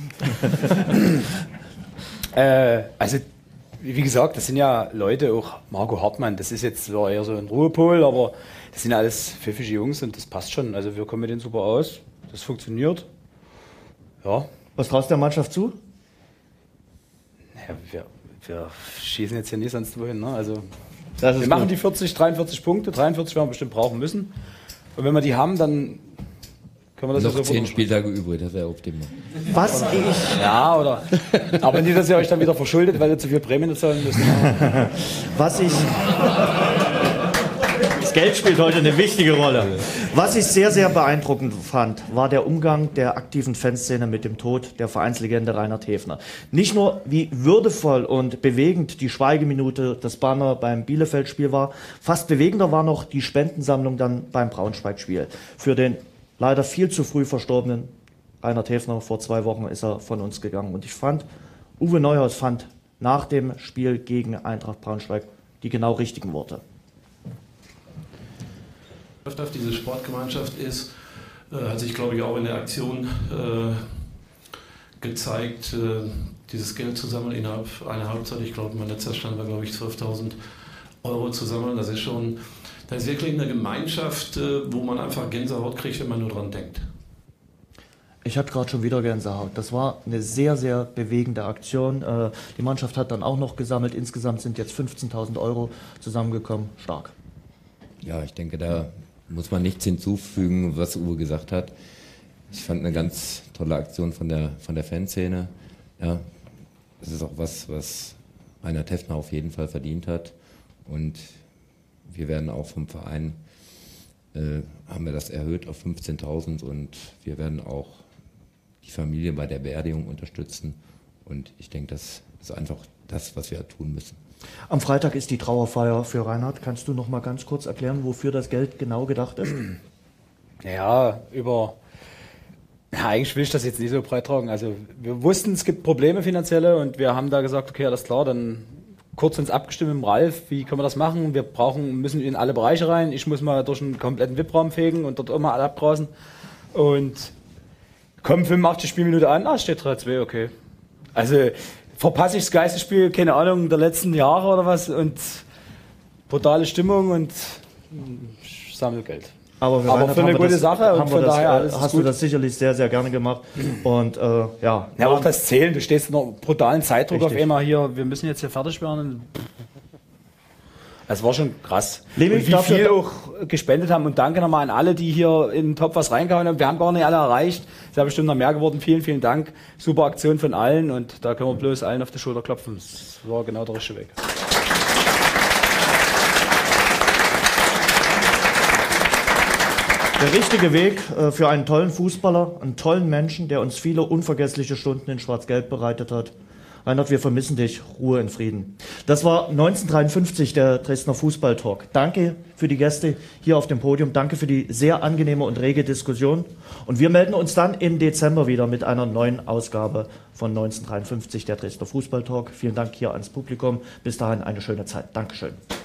[SPEAKER 5] äh, also, wie gesagt, das sind ja Leute, auch Marco Hartmann, das ist jetzt zwar eher so ein Ruhepol, aber das sind alles pfiffige Jungs und das passt schon. Also wir kommen mit denen super aus. Das funktioniert. Ja.
[SPEAKER 1] Was traust du der Mannschaft zu?
[SPEAKER 5] Naja, wir, wir schießen jetzt hier nie sonst wohin. Ne? Also,
[SPEAKER 1] das ist
[SPEAKER 5] wir machen
[SPEAKER 1] gut.
[SPEAKER 5] die vierzig, dreiundvierzig Punkte. dreiundvierzig werden wir bestimmt brauchen müssen. Und wenn wir die haben, dann können wir das
[SPEAKER 11] noch
[SPEAKER 5] so
[SPEAKER 11] zehn Spieltage übrig, das wäre optimal.
[SPEAKER 1] Was ich...
[SPEAKER 5] Ja, oder... Aber nicht, dass ihr euch dann wieder verschuldet, weil ihr zu viel Prämien zahlen müsst.
[SPEAKER 1] Was ich... Das Geld spielt heute eine wichtige Rolle. Was ich sehr, sehr beeindruckend fand, war der Umgang der aktiven Fanszene mit dem Tod der Vereinslegende Reinhard Häfner. Nicht nur, wie würdevoll und bewegend die Schweigeminute des Banner beim Bielefeld-Spiel war, fast bewegender war noch die Spendensammlung dann beim Braunschweig-Spiel. Für den leider viel zu früh verstorbenen Reinhard Häfner, vor zwei Wochen ist er von uns gegangen. Und ich fand, Uwe Neuhaus fand nach dem Spiel gegen Eintracht Braunschweig die genau richtigen Worte.
[SPEAKER 12] Auf diese Sportgemeinschaft ist, äh, hat sich, glaube ich, auch in der Aktion äh, gezeigt, äh, dieses Geld zu sammeln innerhalb einer Halbzeit. Ich glaube, mein letzter Stand war, glaube ich, zwölftausend Euro zu sammeln. Das ist schon, das ist wirklich eine Gemeinschaft, äh, wo man einfach Gänsehaut kriegt, wenn man nur dran denkt.
[SPEAKER 1] Ich hatte gerade schon wieder Gänsehaut. Das war eine sehr, sehr bewegende Aktion. Äh, die Mannschaft hat dann auch noch gesammelt. Insgesamt sind jetzt fünfzehntausend Euro zusammengekommen. Stark.
[SPEAKER 11] Ja, ich denke, da muss man nichts hinzufügen, was Uwe gesagt hat. Ich fand eine ganz tolle Aktion von der, von der Fanszene. Ja, das ist auch was, was Reinhard Häfner auf jeden Fall verdient hat. Und wir werden auch vom Verein, äh, haben wir das erhöht auf fünfzehntausend und wir werden auch die Familie bei der Beerdigung unterstützen. Und ich denke, das ist einfach das, was wir tun müssen.
[SPEAKER 1] Am Freitag ist die Trauerfeier für Reinhard. Kannst du noch mal ganz kurz erklären, wofür das Geld genau gedacht ist?
[SPEAKER 5] Ja, über... Ja, eigentlich will ich das jetzt nicht so breit tragen. Also wir wussten, es gibt Probleme finanzielle und wir haben da gesagt, okay, alles klar, dann kurz uns abgestimmt mit dem Ralf, wie können wir das machen? Wir brauchen, müssen in alle Bereiche rein. Ich muss mal durch einen kompletten V I P-Raum fegen und dort auch mal alle abgrasen. Und kommen fünfundachtzig Spielminuten an, ah, steht drei zwei, okay. Also verpasse ich das Geisterspiel, keine Ahnung, der letzten Jahre oder was und brutale Stimmung und ich sammle Geld.
[SPEAKER 1] Aber,
[SPEAKER 5] Aber für eine gute
[SPEAKER 1] das,
[SPEAKER 5] Sache und von
[SPEAKER 1] das,
[SPEAKER 5] daher alles
[SPEAKER 1] hast
[SPEAKER 5] gut.
[SPEAKER 1] du das sicherlich sehr, sehr gerne gemacht. Und äh, ja.
[SPEAKER 5] Ja, aber auch das Zählen, du stehst unter brutalen Zeitdruck
[SPEAKER 1] Richtig.
[SPEAKER 5] auf einmal hier, wir müssen jetzt hier fertig werden. Das war schon krass.
[SPEAKER 1] Lemi,
[SPEAKER 5] und wie
[SPEAKER 1] dafür-
[SPEAKER 5] viel auch gespendet haben und danke nochmal an alle, die hier in den Topf was reingehauen haben. Wir haben gar nicht alle erreicht. Es ist ja bestimmt noch mehr geworden. Vielen, vielen Dank. Super Aktion von allen und da können wir bloß allen auf die Schulter klopfen. Das war genau der richtige Weg.
[SPEAKER 1] Der richtige Weg äh, für einen tollen Fußballer, einen tollen Menschen, der uns viele unvergessliche Stunden in Schwarz-Gelb bereitet hat. Reinhard, wir vermissen dich. Ruhe in Frieden. Das war neunzehnhundertdreiundfünfzig der Dresdner Fußballtalk. Danke für die Gäste hier auf dem Podium. Danke für die sehr angenehme und rege Diskussion. Und wir melden uns dann im Dezember wieder mit einer neuen Ausgabe von neunzehnhundertdreiundfünfzig der Dresdner Fußballtalk. Vielen Dank hier ans Publikum. Bis dahin eine schöne Zeit. Dankeschön.